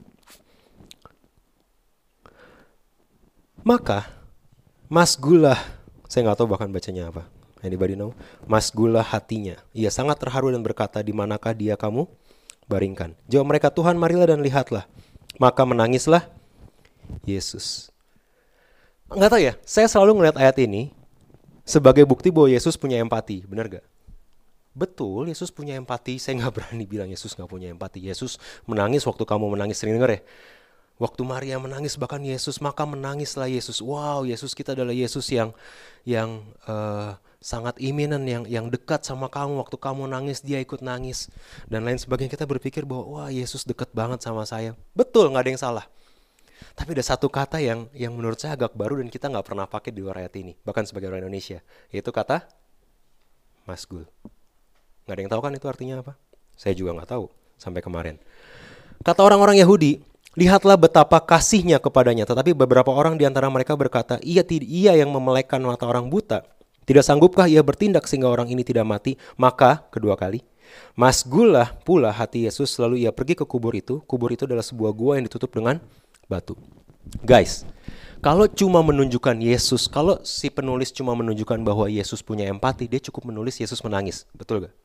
Speaker 2: Maka masgulah, saya nggak tahu bahkan bacanya apa. Anybody know? Masgulah hatinya. Ia sangat terharu dan berkata, di manakah dia kamu baringkan? Jawab mereka, Tuhan, marilah dan lihatlah. Maka menangislah Yesus. Nggak tahu ya, saya selalu ngelihat ayat ini sebagai bukti bahwa Yesus punya empati. Benar gak? Betul, Yesus punya empati. Saya nggak berani bilang Yesus nggak punya empati. Yesus menangis waktu kamu menangis. Sering dengar ya? Waktu Maria menangis, bahkan Yesus, maka menangislah Yesus. Wow, Yesus kita adalah Yesus yang yang uh, sangat iminen, yang yang dekat sama kamu. Waktu kamu nangis, dia ikut nangis. Dan lain sebagainya. Kita berpikir bahwa wah, Yesus dekat banget sama saya. Betul, gak ada yang salah. Tapi ada satu kata yang yang menurut saya agak baru dan kita gak pernah pakai di luar ayat ini. Bahkan sebagai orang Indonesia. Yaitu kata masgul. Gak ada yang tahu kan itu artinya apa? Saya juga gak tahu sampai kemarin. Kata orang-orang Yahudi, lihatlah betapa kasihnya kepadanya. Tetapi beberapa orang di antara mereka berkata, ia, ia yang memelekkan mata orang buta. Tidak sanggupkah ia bertindak sehingga orang ini tidak mati? Maka, kedua kali, masgullah pula hati Yesus, lalu ia pergi ke kubur itu. Kubur itu adalah sebuah gua yang ditutup dengan batu. Guys, kalau cuma menunjukkan Yesus, kalau si penulis cuma menunjukkan bahwa Yesus punya empati, dia cukup menulis Yesus menangis. Betul gak?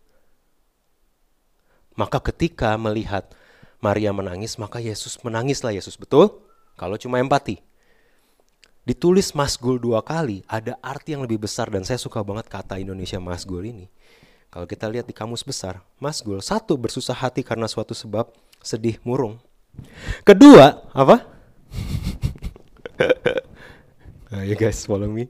Speaker 2: Maka ketika melihat Maria menangis, maka Yesus menangislah Yesus. Betul? Kalau cuma empati. Ditulis masgul dua kali, ada arti yang lebih besar. Dan saya suka banget kata Indonesia masgul ini. Kalau kita lihat di kamus besar, masgul, satu, bersusah hati karena suatu sebab, sedih, murung. Kedua, apa? Ayo guys, follow me.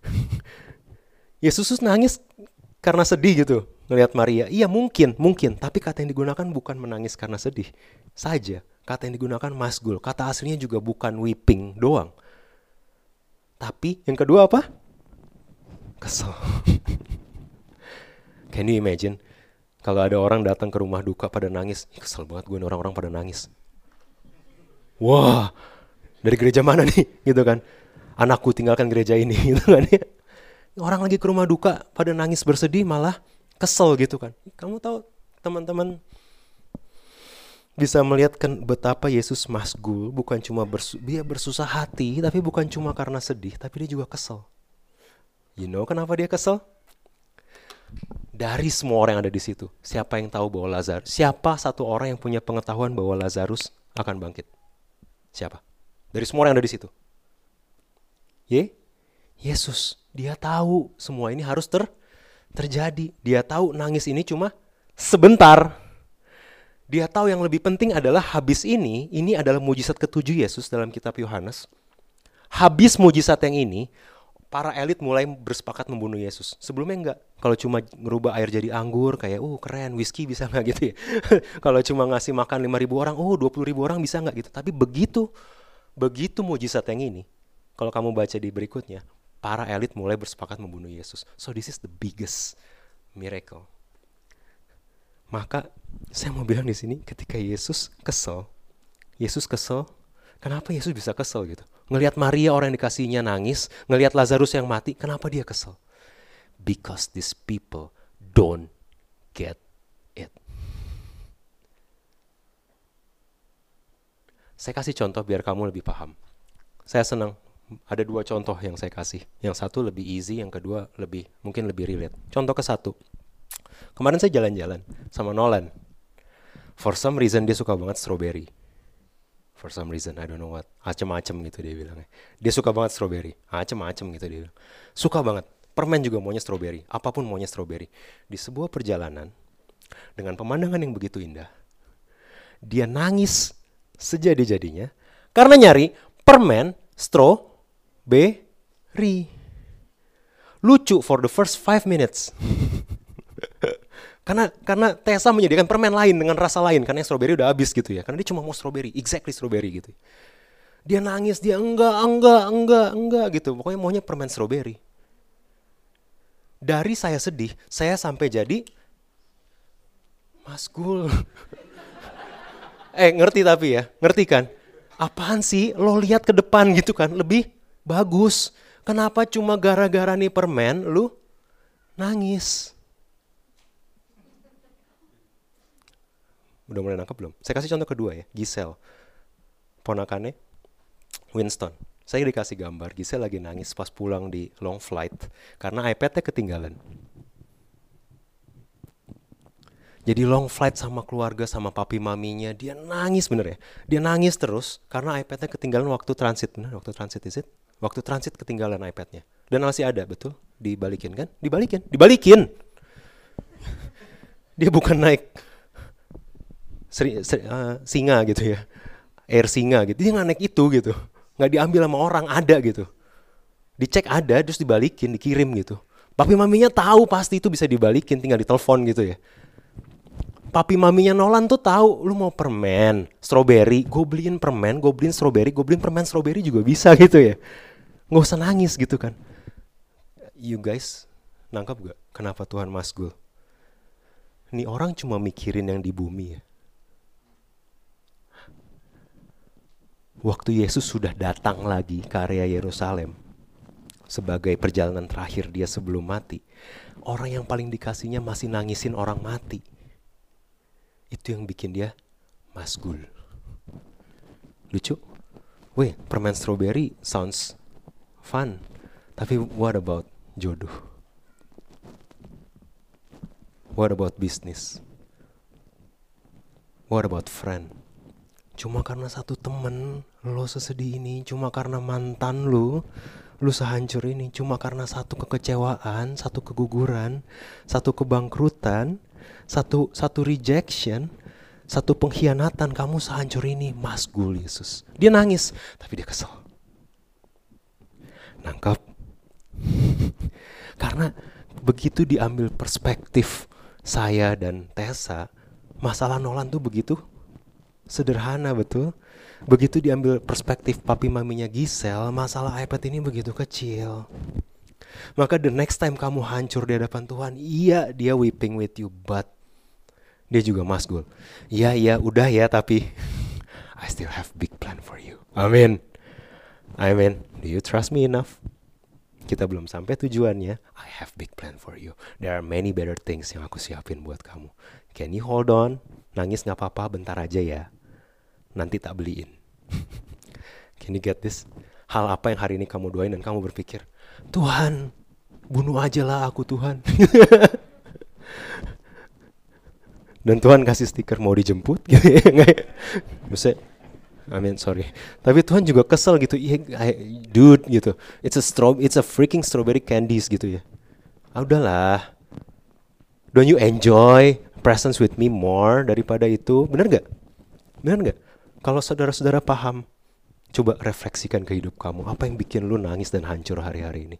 Speaker 2: Yesus nangis karena sedih gitu. Ngelihat Maria, iya mungkin, mungkin. Tapi kata yang digunakan bukan menangis karena sedih saja. Kata yang digunakan masgul. Kata aslinya juga bukan weeping doang. Tapi yang kedua apa? Kesel. Can you imagine? Kalau ada orang datang ke rumah duka pada nangis. Kesel banget gue orang-orang pada nangis. Wah, dari gereja mana nih? Gitu kan. Anakku tinggalkan gereja ini. Gitu kan ya. Orang lagi ke rumah duka pada nangis bersedih malah kesel gitu kan. Kamu tahu teman-teman bisa melihat kan betapa Yesus masgul, bukan cuma bersu- dia bersusah hati, tapi bukan cuma karena sedih, tapi dia juga kesel. You know kenapa dia kesel? Dari semua orang yang ada di situ, siapa yang tahu bahwa Lazarus, siapa satu orang yang punya pengetahuan bahwa Lazarus akan bangkit? Siapa? Dari semua orang yang ada di situ. Ye? Yesus. Dia tahu semua ini harus ter terjadi. Dia tahu nangis ini cuma sebentar. Dia tahu yang lebih penting adalah habis ini, ini adalah mujizat ketujuh Yesus dalam kitab Yohanes. habis mujizat yang ini, para elit mulai bersepakat membunuh Yesus. Sebelumnya enggak. Kalau cuma ngerubah air jadi anggur, kayak, uh keren, whisky bisa nggak gitu ya. Kalau cuma ngasih makan lima ribu orang, oh dua puluh ribu orang bisa nggak gitu. Tapi begitu, begitu mujizat yang ini, kalau kamu baca di berikutnya, para elit mulai bersepakat membunuh Yesus. So this is the biggest miracle. Maka saya mau bilang di sini, ketika Yesus kesel, Yesus kesel, kenapa Yesus bisa kesel gitu? Ngelihat Maria orang yang dikasihinya nangis, ngelihat Lazarus yang mati, kenapa dia kesel? Because these people don't get it. Saya kasih contoh biar kamu lebih paham. Saya senang, ada dua contoh yang saya kasih. Yang satu lebih easy, yang kedua lebih mungkin lebih relate. Contoh ke satu. Kemarin saya jalan-jalan sama Nolan. For some reason dia suka banget strawberry. For some reason, I don't know what. Acem-acem gitu dia bilangnya. Dia suka banget strawberry. Acem-acem gitu dia bilang. Suka banget. Permen juga maunya strawberry. Apapun maunya strawberry. Di sebuah perjalanan, dengan pemandangan yang begitu indah, dia nangis sejadi-jadinya karena nyari permen strawberry. Lucu for the first five minutes. Karena karena Tessa menyediakan permen lain dengan rasa lain, karena yang strawberry udah habis gitu ya. Karena dia cuma mau strawberry, exactly strawberry gitu. Dia nangis, dia enggak, enggak, enggak, enggak gitu. Pokoknya maunya permen strawberry. Dari saya sedih, saya sampai jadi masgul. eh ngerti tapi ya, ngerti kan? Apaan sih? Lo lihat ke depan gitu kan, lebih bagus. Kenapa cuma gara-gara nih permen lu nangis? Udah mulai nangkep belum? Saya kasih contoh kedua ya, Giselle. Ponakannya Winston. Saya dikasih gambar, Giselle lagi nangis pas pulang di long flight karena iPad-nya ketinggalan. Jadi long flight sama keluarga, sama papi maminya, dia nangis bener ya. Dia nangis terus karena iPad-nya ketinggalan waktu transit. Bener, waktu transit is it? Waktu transit ketinggalan iPad-nya. Dan masih ada, betul? Dibalikin kan? Dibalikin, dibalikin. Dia bukan naik Seri, seri, uh, singa gitu ya, air singa gitu, dia nggak naik itu gitu, nggak diambil sama orang, ada gitu, dicek ada, terus dibalikin, dikirim gitu. Papi maminya tahu pasti itu bisa dibalikin, tinggal ditelepon gitu ya. Papi maminya Nolan tuh tahu, lu mau permen, strawberry, gue beliin permen, gue beliin strawberry, gue beliin permen strawberry juga bisa gitu ya, nggak usah nangis gitu kan. You guys nangkap gak kenapa Tuhan masgul? Ini orang cuma mikirin yang di bumi ya. Waktu Yesus sudah datang lagi ke area Yerusalem sebagai perjalanan terakhir dia sebelum mati, orang yang paling dikasihnya masih nangisin orang mati. Itu yang bikin dia masgul. Lucu? Weh, permen strawberry sounds fun. Tapi what about jodoh? What about business? What about friend? Cuma karena satu temen lo sesedih ini, cuma karena mantan lo, lo sehancur ini, cuma karena satu kekecewaan, satu keguguran, satu kebangkrutan, satu satu rejection, satu pengkhianatan, kamu sehancur ini. Masgul Yesus. Dia nangis, tapi dia kesel. Nangkap? Karena begitu diambil perspektif saya dan Tessa, masalah Nolan tuh begitu sederhana, betul. Begitu diambil perspektif papi maminya Giselle, masalah iPad ini begitu kecil. Maka the next time kamu hancur di hadapan Tuhan, iya dia weeping with you, but dia juga masgul. Iya, iya, udah ya, tapi I still have big plan for you. Amin. Amin. Do you trust me enough? Kita belum sampai tujuannya. I have big plan for you. There are many better things yang aku siapin buat kamu. Can you hold on? Nangis gak apa-apa, bentar aja ya. Nanti tak beliin. Can you get this? Hal apa yang hari ini kamu doain dan kamu berpikir, Tuhan, bunuh aja lah aku Tuhan. Dan Tuhan kasih stiker mau dijemput. Maksudnya, I mean sorry. Tapi Tuhan juga kesel gitu. Dude gitu. It's a straw, it's a freaking strawberry candies gitu ya. Ah udahlah. Don't you enjoy presence with me more daripada itu? Bener gak? Bener gak? Kalau saudara-saudara paham Coba refleksikan ke hidup kamu. Apa yang bikin lu nangis dan hancur hari-hari ini?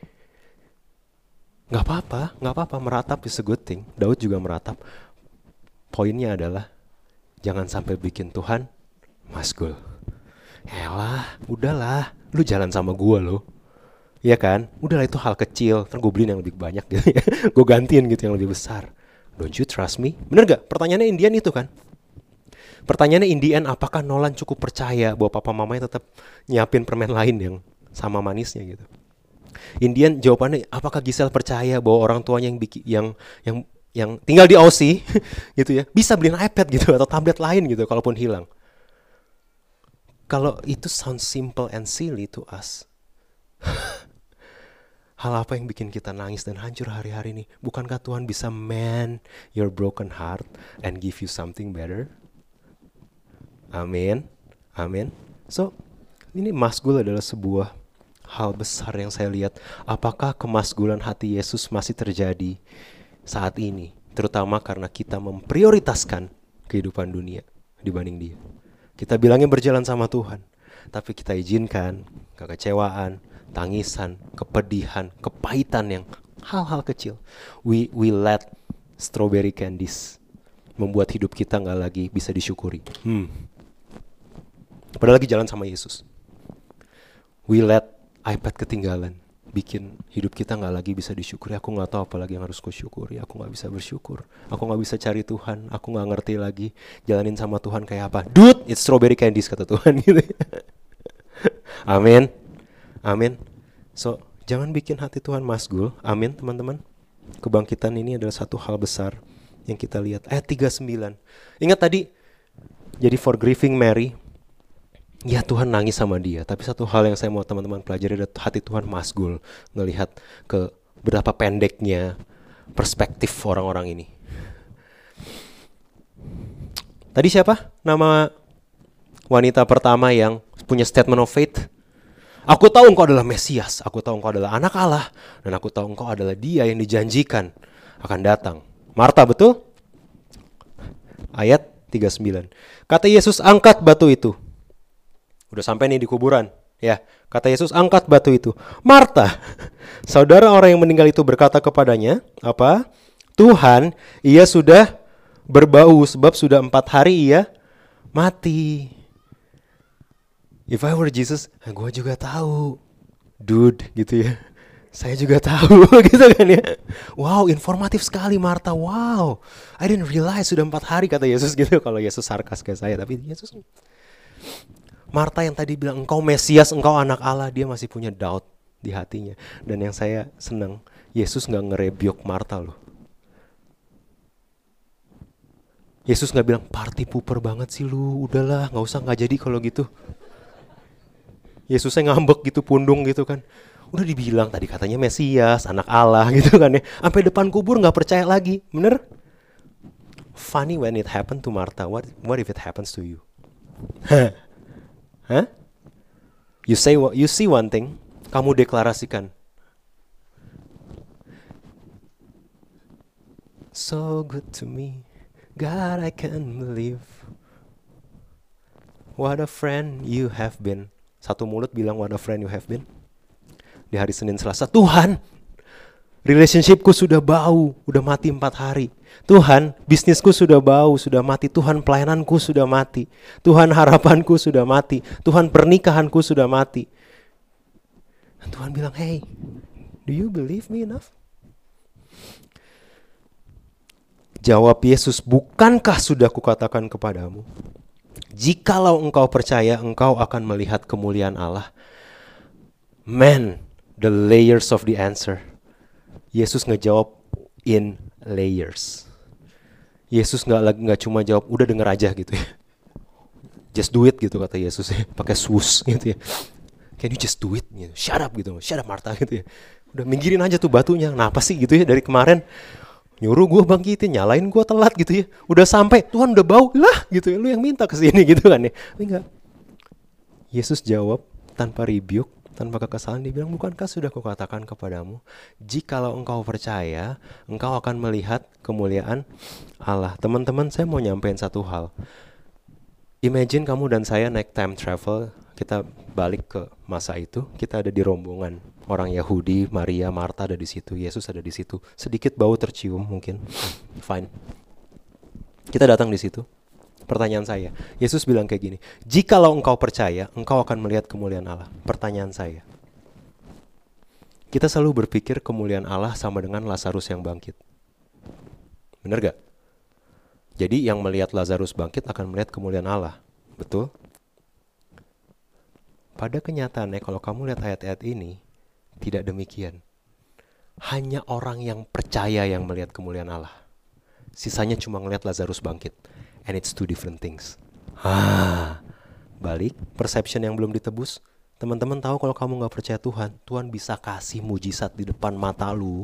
Speaker 2: Gak apa-apa, gak apa-apa. Meratap is a good thing. Daud juga meratap. Poinnya adalah jangan sampai bikin Tuhan masgul. Yalah, udahlah. Lu jalan sama gua lo. Iya kan? Udahlah, itu hal kecil. Ntar gue beliin yang lebih banyak gitu ya. Gue gantiin gitu yang lebih besar. Don't you trust me? Bener gak? Pertanyaannya Indian itu kan? Pertanyaannya in the end, apakah Nolan cukup percaya bahwa papa mamanya tetap nyiapin permen lain yang sama manisnya gitu? In the end, jawabannya, apakah Giselle percaya bahwa orang tuanya yang bikin, yang yang yang tinggal di Aussie gitu ya, bisa beliin iPad gitu atau tablet lain gitu kalaupun hilang? Kalau itu sound simple and silly to us. Hal apa yang bikin kita nangis dan hancur hari-hari ini? Bukankah Tuhan bisa mend your broken heart and give you something better? Amin, amin. So, ini masgul adalah sebuah hal besar yang saya lihat. Apakah kemasgulan hati Yesus masih terjadi saat ini? Terutama karena kita memprioritaskan kehidupan dunia dibanding dia. Kita bilangnya berjalan sama Tuhan, tapi kita izinkan kekecewaan, tangisan, kepedihan, kepahitan yang hal-hal kecil. We we let strawberry candies membuat hidup kita gak lagi bisa disyukuri. Hmm. Padahal lagi jalan sama Yesus. We let iPad ketinggalan bikin hidup kita gak lagi bisa disyukuri. Aku gak tahu apa lagi yang harus kusyukuri. Aku gak bisa bersyukur. Aku gak bisa cari Tuhan. Aku gak ngerti lagi jalanin sama Tuhan kayak apa. Dude, it's strawberry candies kata Tuhan gitu. Amin. Amin. So, jangan bikin hati Tuhan masgul. Amin, teman-teman. Kebangkitan ini adalah satu hal besar yang kita lihat. Ayat tiga puluh sembilan. Ingat tadi, jadi for grieving Mary, ya Tuhan nangis sama dia. Tapi satu hal yang saya mau teman-teman pelajari adalah hati Tuhan masgul. Ngelihat ke berapa pendeknya perspektif orang-orang ini. Tadi siapa? Nama wanita pertama yang punya statement of faith. Aku tahu engkau adalah Mesias. Aku tahu engkau adalah anak Allah. Dan aku tahu engkau adalah dia yang dijanjikan akan datang. Marta, betul? Ayat tiga puluh sembilan. Kata Yesus, angkat batu itu. Udah sampai nih di kuburan. Ya, kata Yesus, angkat batu itu. Marta, saudara orang yang meninggal itu berkata kepadanya, apa? Tuhan, ia sudah berbau sebab sudah empat hari ia mati. If I were Jesus, gue juga tahu. Dude, gitu ya. Saya juga tahu, gitu kan ya. Wow, informatif sekali Marta. Wow, I didn't realize sudah empat hari kata Yesus gitu. Kalau Yesus sarkas ke saya, tapi Yesus... Marta yang tadi bilang engkau Mesias, engkau anak Allah, dia masih punya doubt di hatinya. Dan yang saya senang, Yesus gak ngerebyok Marta loh. Yesus gak bilang, party pooper banget sih lu, udahlah gak usah, gak jadi kalau gitu. Yesusnya ngambek gitu, pundung gitu kan. Udah dibilang tadi katanya Mesias, anak Allah gitu kan ya. Sampai depan kubur gak percaya lagi, bener? Funny when it happened to Martha, what, what if it happens to you? Hah? Huh? You say you see one thing, kamu deklarasikan. So good to me, God I can't believe. What a friend you have been. Satu mulut bilang what a friend you have been. Di hari Senin Selasa, Tuhan, relationshipku sudah bau, udah mati empat hari. Tuhan, bisnisku sudah bau, sudah mati. Tuhan, pelayananku sudah mati. Tuhan, harapanku sudah mati. Tuhan, pernikahanku sudah mati. Dan Tuhan bilang, hey, do you believe me enough? Jawab Yesus, bukankah sudah kukatakan kepadamu, jikalau engkau percaya, engkau akan melihat kemuliaan Allah. Man, the layers of the answer. Yesus ngejawab in layers. Yesus nggak lagi nggak cuma jawab udah denger aja gitu ya. Just do it gitu kata Yesus ya, pakai sus gitu ya. Can you just do it? Gitu. Shut up gitu, shut up Marta gitu ya. Udah minggirin aja tuh batunya. Kenapa sih gitu ya dari kemarin nyuruh gue bangkitin, nyalain gue telat gitu ya. Udah sampai Tuhan udah bau lah gitu ya. Lu yang minta kesini gitu kan ya. Tapi enggak. Yesus jawab tanpa rebuke, tanpa kekesalan, dia bilang, bukankah sudah kukatakan kepadamu, jikalau engkau percaya, engkau akan melihat kemuliaan Allah. Teman-teman, saya mau nyampein satu hal. Imagine kamu dan saya naik time travel, kita balik ke masa itu, kita ada di rombongan orang Yahudi, Maria, Marta ada di situ, Yesus ada di situ. Sedikit bau tercium mungkin, fine. Kita datang di situ. Pertanyaan saya, Yesus bilang kayak gini, jikalau engkau percaya, engkau akan melihat kemuliaan Allah. Pertanyaan saya, kita selalu berpikir kemuliaan Allah sama dengan Lazarus yang bangkit. Bener gak? Jadi yang melihat Lazarus bangkit akan melihat kemuliaan Allah. Betul? Pada kenyataannya kalau kamu lihat ayat-ayat ini, tidak demikian. Hanya orang yang percaya yang melihat kemuliaan Allah. Sisanya cuma ngelihat Lazarus bangkit. And it's two different things. Ah, balik, perception yang belum ditebus. Teman-teman tahu kalau kamu gak percaya Tuhan, Tuhan bisa kasih mujizat di depan mata lu.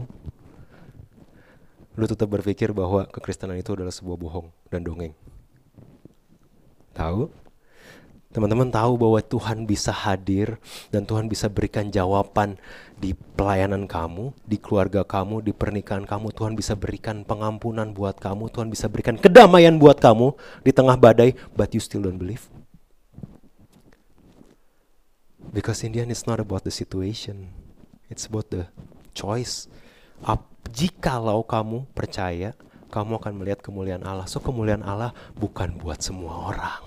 Speaker 2: Lu tetap berpikir bahwa kekristenan itu adalah sebuah bohong dan dongeng. Tahu? Teman-teman tahu bahwa Tuhan bisa hadir dan Tuhan bisa berikan jawaban di pelayanan kamu, di keluarga kamu, di pernikahan kamu. Tuhan bisa berikan pengampunan buat kamu, Tuhan bisa berikan kedamaian buat kamu di tengah badai, but you still don't believe. Because in the end it's not about the situation, it's about the choice. Up, jikalau kamu percaya, kamu akan melihat kemuliaan Allah. So kemuliaan Allah bukan buat semua orang.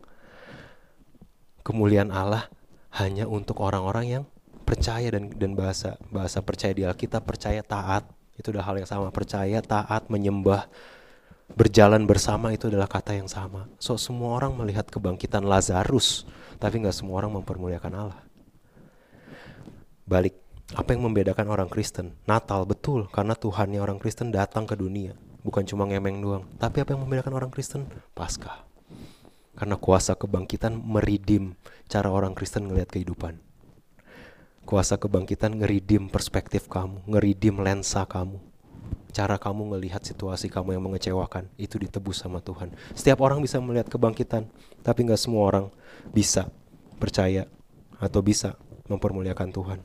Speaker 2: Kemuliaan Allah hanya untuk orang-orang yang percaya dan dan bahasa bahasa percaya di Alkitab, percaya taat. Itu udah hal yang sama. Percaya, taat, menyembah, berjalan bersama itu adalah kata yang sama. So semua orang melihat kebangkitan Lazarus, tapi gak semua orang mempermuliakan Allah. Balik, apa yang membedakan orang Kristen? Natal, betul, karena Tuhannya orang Kristen datang ke dunia. Bukan cuma ngemeng doang. Tapi apa yang membedakan orang Kristen? Paskah. Karena kuasa kebangkitan meridim cara orang Kristen ngelihat kehidupan. Kuasa kebangkitan ngeridim perspektif kamu, ngeridim lensa kamu. Cara kamu ngelihat situasi kamu yang mengecewakan, itu ditebus sama Tuhan. Setiap orang bisa melihat kebangkitan, tapi gak semua orang bisa percaya atau bisa mempermuliakan Tuhan.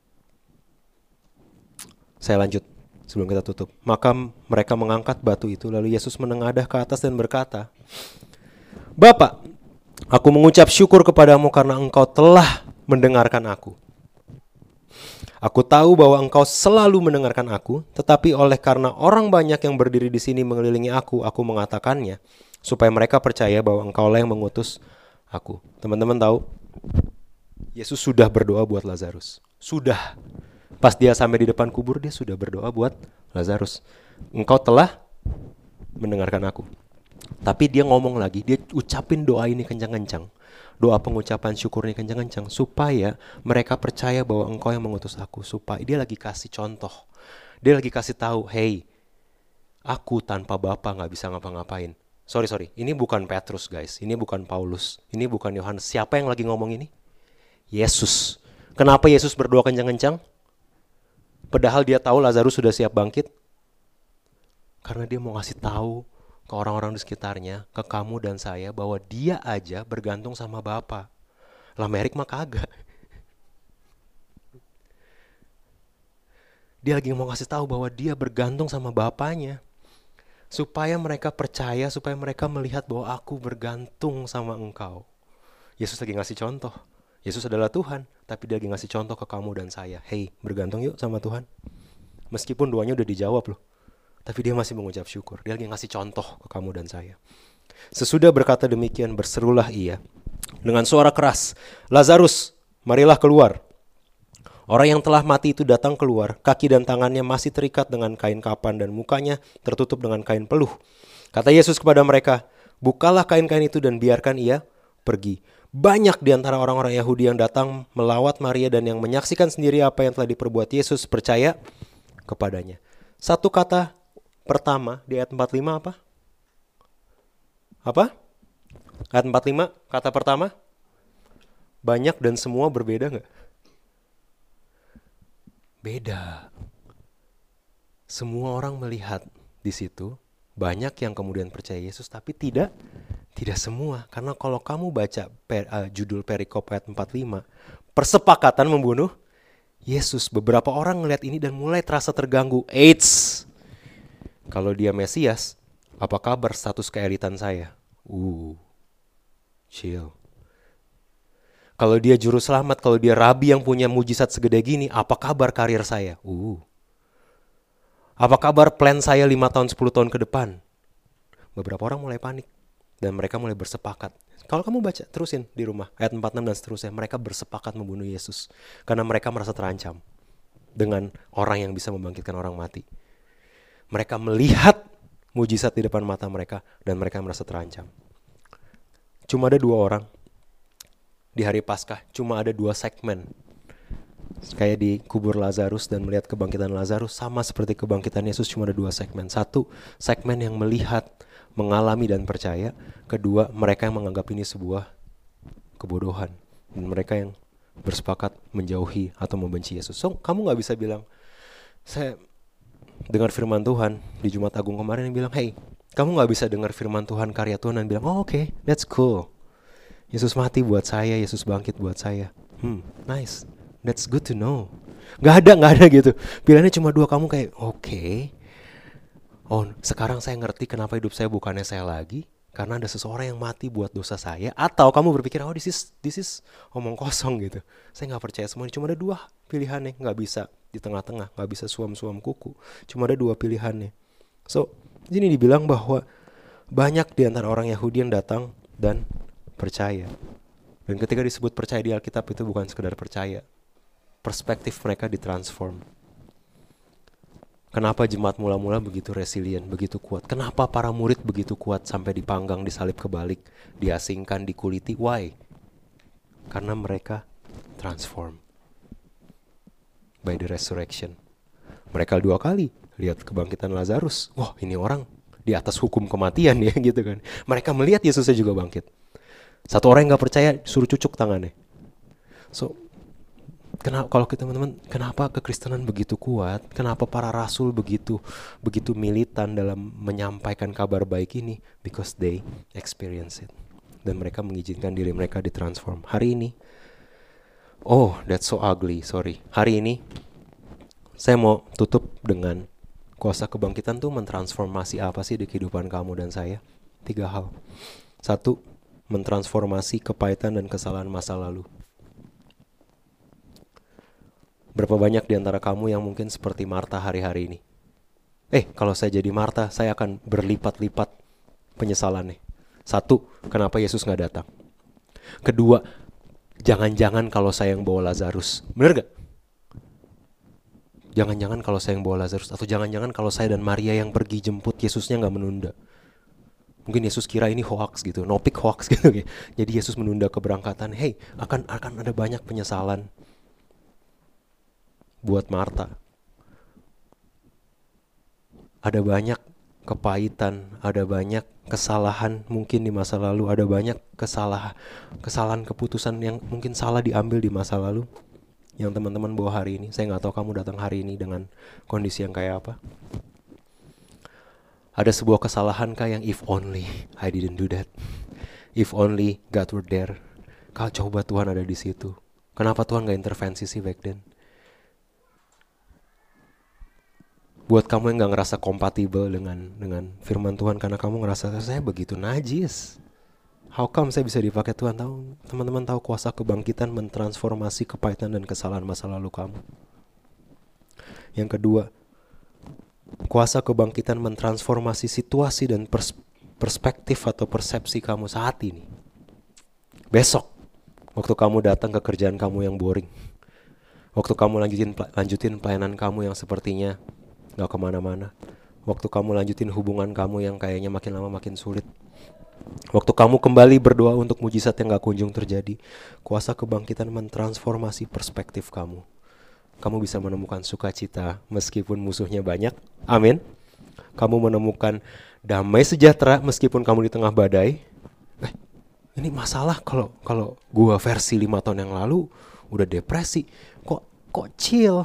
Speaker 2: Saya lanjut sebelum kita tutup. Maka mereka mengangkat batu itu, lalu Yesus menengadah ke atas dan berkata, Bapa, aku mengucap syukur kepadamu karena engkau telah mendengarkan aku. Aku tahu bahwa engkau selalu mendengarkan aku, tetapi oleh karena orang banyak yang berdiri di sini mengelilingi aku, aku mengatakannya, supaya mereka percaya bahwa engkau lah yang mengutus aku. Teman-teman tahu, Yesus sudah berdoa buat Lazarus. Sudah. Pas dia sampai di depan kubur, dia sudah berdoa buat Lazarus. Engkau telah mendengarkan aku. Tapi dia ngomong lagi, dia ucapin doa ini kencang-kencang. Doa pengucapan syukur ini kencang-kencang. Supaya mereka percaya bahwa engkau yang mengutus aku. Supaya dia lagi kasih contoh. Dia lagi kasih tahu, hey, aku tanpa Bapa gak bisa ngapa-ngapain. Sorry, sorry, ini bukan Petrus guys. Ini bukan Paulus. Ini bukan Yohanes. Siapa yang lagi ngomong ini? Yesus. Kenapa Yesus berdoa kencang-kencang? Padahal dia tahu Lazarus sudah siap bangkit. Karena dia mau ngasih tahu ke orang-orang di sekitarnya, ke kamu dan saya, bahwa dia aja bergantung sama Bapa. Lah Merik mah kagak. Dia lagi mau ngasih tahu bahwa dia bergantung sama Bapanya. Supaya mereka percaya, supaya mereka melihat bahwa aku bergantung sama engkau. Yesus lagi ngasih contoh. Yesus adalah Tuhan, tapi dia lagi ngasih contoh ke kamu dan saya. Hey, bergantung yuk sama Tuhan. Meskipun doanya udah dijawab loh. Tapi dia masih mengucap syukur. Dia lagi ngasih contoh ke kamu dan saya. Sesudah berkata demikian, berserulah ia dengan suara keras, Lazarus, marilah keluar. Orang yang telah mati itu datang keluar. Kaki dan tangannya masih terikat dengan kain kapan dan mukanya tertutup dengan kain peluh. Kata Yesus kepada mereka, bukalah kain-kain itu dan biarkan ia pergi. Banyak di antara orang-orang Yahudi yang datang melawat Maria dan yang menyaksikan sendiri apa yang telah diperbuat Yesus percaya kepadanya. Satu kata pertama di ayat empat puluh lima apa? Apa? Ayat empat puluh lima, kata pertama. Banyak dan semua berbeda gak? Beda. Semua orang melihat di situ. Banyak yang kemudian percaya Yesus, tapi tidak tidak semua. Karena kalau kamu baca per, uh, judul perikop ayat empat puluh lima, persepakatan membunuh Yesus. Beberapa orang ngelihat ini dan mulai terasa terganggu. Eits! Kalau dia Mesias, apa kabar status keelitan saya? Uh, chill. Kalau dia juru selamat, kalau dia rabi yang punya mujizat segede gini, apa kabar karir saya? Uh. Apa kabar plan saya lima tahun, sepuluh tahun ke depan? Beberapa orang mulai panik. Dan mereka mulai bersepakat. Kalau kamu baca, terusin di rumah. Ayat empat puluh enam dan seterusnya. Mereka bersepakat membunuh Yesus. Karena mereka merasa terancam. Dengan orang yang bisa membangkitkan orang mati. Mereka melihat mujizat di depan mata mereka. Dan mereka merasa terancam. Cuma ada dua orang. Di hari Paskah cuma ada dua segmen. Kayak di kubur Lazarus dan melihat kebangkitan Lazarus. Sama seperti kebangkitan Yesus, cuma ada dua segmen. Satu, segmen yang melihat, mengalami dan percaya. Kedua, mereka yang menganggap ini sebuah kebodohan. Dan mereka yang bersepakat menjauhi atau membenci Yesus. So, kamu gak bisa bilang, saya dengar firman Tuhan di Jumat Agung kemarin yang bilang, hey, kamu gak bisa dengar firman Tuhan, karya Tuhan, dan bilang, oh oke, okay, that's cool. Yesus mati buat saya, Yesus bangkit buat saya. Hmm, nice. That's good to know. Gak ada, gak ada gitu. Pilihannya cuma dua, kamu kayak, oke. Okay. Oh, sekarang saya ngerti kenapa hidup saya bukannya saya lagi. Karena ada seseorang yang mati buat dosa saya. Atau kamu berpikir, oh this is, this is omong kosong gitu. Saya gak percaya semuanya. Cuma ada dua pilihannya. Gak bisa di tengah-tengah. Gak bisa suam-suam kuku. Cuma ada dua pilihannya. So, di sini dibilang bahwa banyak di antara orang Yahudi yang datang dan percaya. Dan ketika disebut percaya di Alkitab itu bukan sekedar percaya. Perspektif mereka ditransform. Kenapa jemaat mula-mula begitu resilient, begitu kuat? Kenapa para murid begitu kuat sampai dipanggang, disalib kebalik, diasingkan, dikuliti? Why? Karena mereka transform by the resurrection. Mereka dua kali lihat kebangkitan Lazarus. Wah, ini orang di atas hukum kematian ya gitu kan. Mereka melihat Yesusnya juga bangkit. Satu orang yang gak percaya suruh cucuk tangannya. So, kenapa kalau kita teman-teman, kenapa kekristenan begitu kuat? Kenapa para rasul begitu begitu militan dalam menyampaikan kabar baik ini? Because they experience it. Dan mereka mengizinkan diri mereka ditransform. Hari ini, oh that's so ugly, sorry. Hari ini, saya mau tutup dengan kuasa kebangkitan tuh mentransformasi apa sih di kehidupan kamu dan saya? Tiga hal. Satu, mentransformasi kepahitan dan kesalahan masa lalu. Berapa banyak di antara kamu yang mungkin seperti Marta hari-hari ini? Eh, kalau saya jadi Marta, saya akan berlipat-lipat penyesalannya. Satu, kenapa Yesus gak datang? Kedua, jangan-jangan kalau saya yang bawa Lazarus. Bener gak? Jangan-jangan kalau saya yang bawa Lazarus. Atau jangan-jangan kalau saya dan Maria yang pergi jemput Yesusnya gak menunda. Mungkin Yesus kira ini hoax gitu, nopik hoax gitu. Jadi Yesus menunda keberangkatan. Hey, akan akan ada banyak penyesalan buat Marta. Ada banyak kepahitan, ada banyak kesalahan mungkin di masa lalu, ada banyak kesalahan kesalahan keputusan yang mungkin salah diambil di masa lalu yang teman-teman bawa hari ini. Saya nggak tahu kamu datang hari ini dengan kondisi yang kayak apa. Ada sebuah kesalahan kah yang if only I didn't do that, if only God were there. Kalau coba Tuhan ada di situ, kenapa Tuhan nggak intervensi sih back then? Buat kamu yang gak ngerasa kompatibel dengan dengan firman Tuhan karena kamu ngerasa saya begitu najis. How come saya bisa dipakai Tuhan? Tahu, teman-teman tahu kuasa kebangkitan mentransformasi kepahitan dan kesalahan masa lalu kamu. Yang kedua, kuasa kebangkitan mentransformasi situasi dan pers- perspektif atau persepsi kamu saat ini. Besok, waktu kamu datang ke kerjaan kamu yang boring. Waktu kamu lanjutin lanjutin pelayanan kamu yang sepertinya gak kemana-mana. Waktu kamu lanjutin hubungan kamu yang kayaknya makin lama makin sulit. Waktu kamu kembali berdoa untuk mujizat yang gak kunjung terjadi. Kuasa kebangkitan mentransformasi perspektif kamu. Kamu bisa menemukan sukacita meskipun musuhnya banyak. Amin. Kamu menemukan damai sejahtera meskipun kamu di tengah badai. Eh, ini masalah kalau kalau gua versi lima tahun yang lalu udah depresi. Kok kok chill?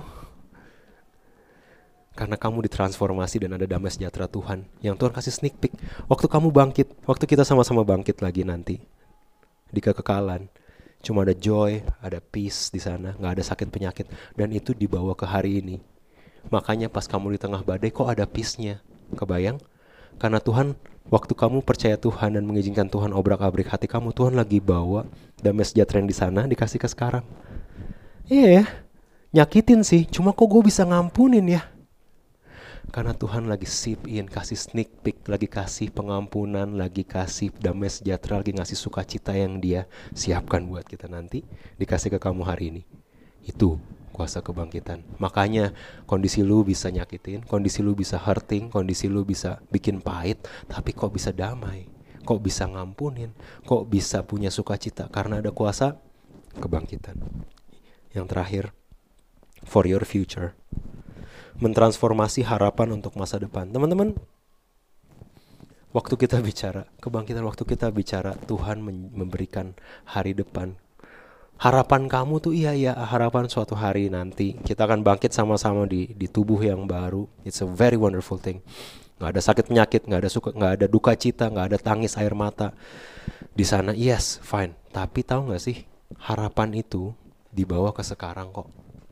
Speaker 2: Karena kamu ditransformasi dan ada damai sejahtera Tuhan yang Tuhan kasih sneak peek. Waktu kamu bangkit, waktu kita sama-sama bangkit lagi nanti di kekekalan, cuma ada joy, ada peace di sana, nggak ada sakit penyakit, dan itu dibawa ke hari ini. Makanya pas kamu di tengah badai, kok ada peace-nya? Kebayang? Karena Tuhan, waktu kamu percaya Tuhan dan mengizinkan Tuhan obrak-abrik hati kamu, Tuhan lagi bawa damai sejahtera yang di sana dikasih ke sekarang. Iya ya, nyakitin sih, cuma kok gue bisa ngampunin ya? Karena Tuhan lagi sip in, kasih sneak peek, lagi kasih pengampunan, lagi kasih damai sejahtera, lagi ngasih sukacita yang Dia siapkan buat kita nanti, dikasih ke kamu hari ini. Itu kuasa kebangkitan. Makanya kondisi lu bisa nyakitin, kondisi lu bisa hurting, kondisi lu bisa bikin pahit, tapi kok bisa damai, kok bisa ngampunin, kok bisa punya sukacita, karena ada kuasa kebangkitan. Yang terakhir, for your future, mentransformasi harapan untuk masa depan. Teman-teman, waktu kita bicara kebangkitan, waktu kita bicara Tuhan memberikan hari depan, harapan kamu tuh iya ya harapan suatu hari nanti kita akan bangkit sama-sama di di tubuh yang baru. It's a very wonderful thing. Nggak ada sakit penyakit, nggak ada suka, nggak ada duka cita, nggak ada tangis air mata di sana. Yes, fine. Tapi tahu nggak sih, harapan itu dibawa ke sekarang kok.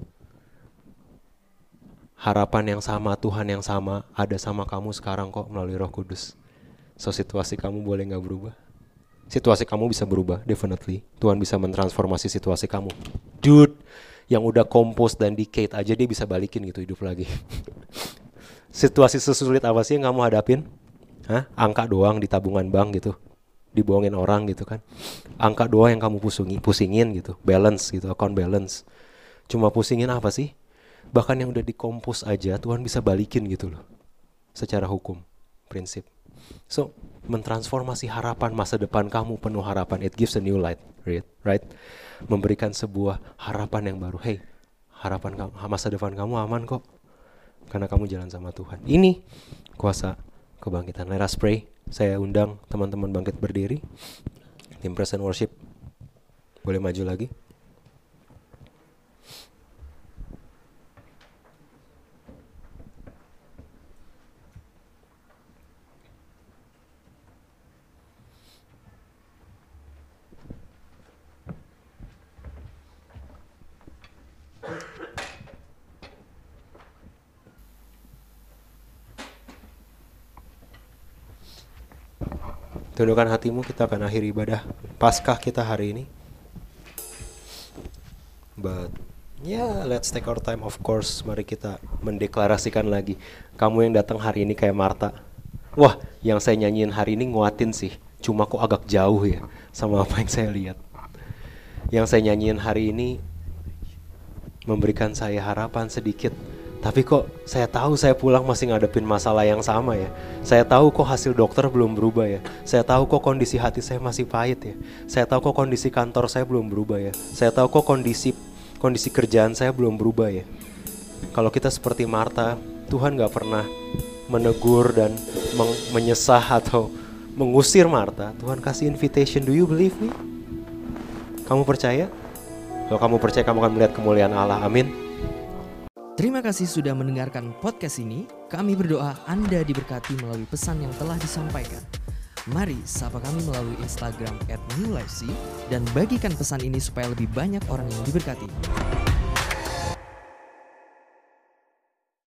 Speaker 2: Harapan yang sama, Tuhan yang sama ada sama kamu sekarang kok melalui Roh Kudus. So situasi kamu boleh nggak berubah? Situasi kamu bisa berubah, definitely. Tuhan bisa mentransformasi situasi kamu. Dude, yang udah kompos dan decayed aja dia bisa balikin gitu hidup lagi. Situasi sesulit apa sih yang kamu hadapin? Hah? Angka doang di tabungan bank gitu, dibohongin orang gitu kan. Angka doang yang kamu pusingi, pusingin gitu, balance gitu, account balance. Cuma pusingin apa sih? Bahkan yang udah dikompos aja Tuhan bisa balikin gitu loh, secara hukum, prinsip. So, mentransformasi harapan masa depan kamu penuh harapan. It gives a new light, right? Memberikan sebuah harapan yang baru. Hey, harapan kamu, masa depan kamu aman kok, karena kamu jalan sama Tuhan. Ini kuasa kebangkitan. Let us pray. Saya undang teman-teman bangkit berdiri. Tim Praise and Worship boleh maju lagi. Tundukkan hatimu, kita akan akhiri ibadah Paskah kita hari ini. But yeah, let's take our time, of course. Mari kita mendeklarasikan lagi. Kamu yang datang hari ini kayak Marta. Wah, yang saya nyanyiin hari ini nguatin sih. Cuma kok agak jauh ya sama apa yang saya lihat. Yang saya nyanyiin hari ini memberikan saya harapan sedikit. Tapi kok saya tahu saya pulang masih ngadepin masalah yang sama ya. Saya tahu kok hasil dokter belum berubah ya. Saya tahu kok kondisi hati saya masih pahit ya. Saya tahu kok kondisi kantor saya belum berubah ya. Saya tahu kok kondisi kondisi kerjaan saya belum berubah ya. Kalau kita seperti Marta, Tuhan gak pernah menegur dan men- menyesah atau mengusir Marta. Tuhan kasih invitation. Do you believe me? Kamu percaya? Kalau kamu percaya, kamu akan melihat kemuliaan Allah. Amin.
Speaker 1: Terima kasih sudah mendengarkan podcast ini. Kami berdoa Anda diberkati melalui pesan yang telah disampaikan. Mari sapa kami melalui Instagram at new life c dan bagikan pesan ini supaya lebih banyak orang yang diberkati.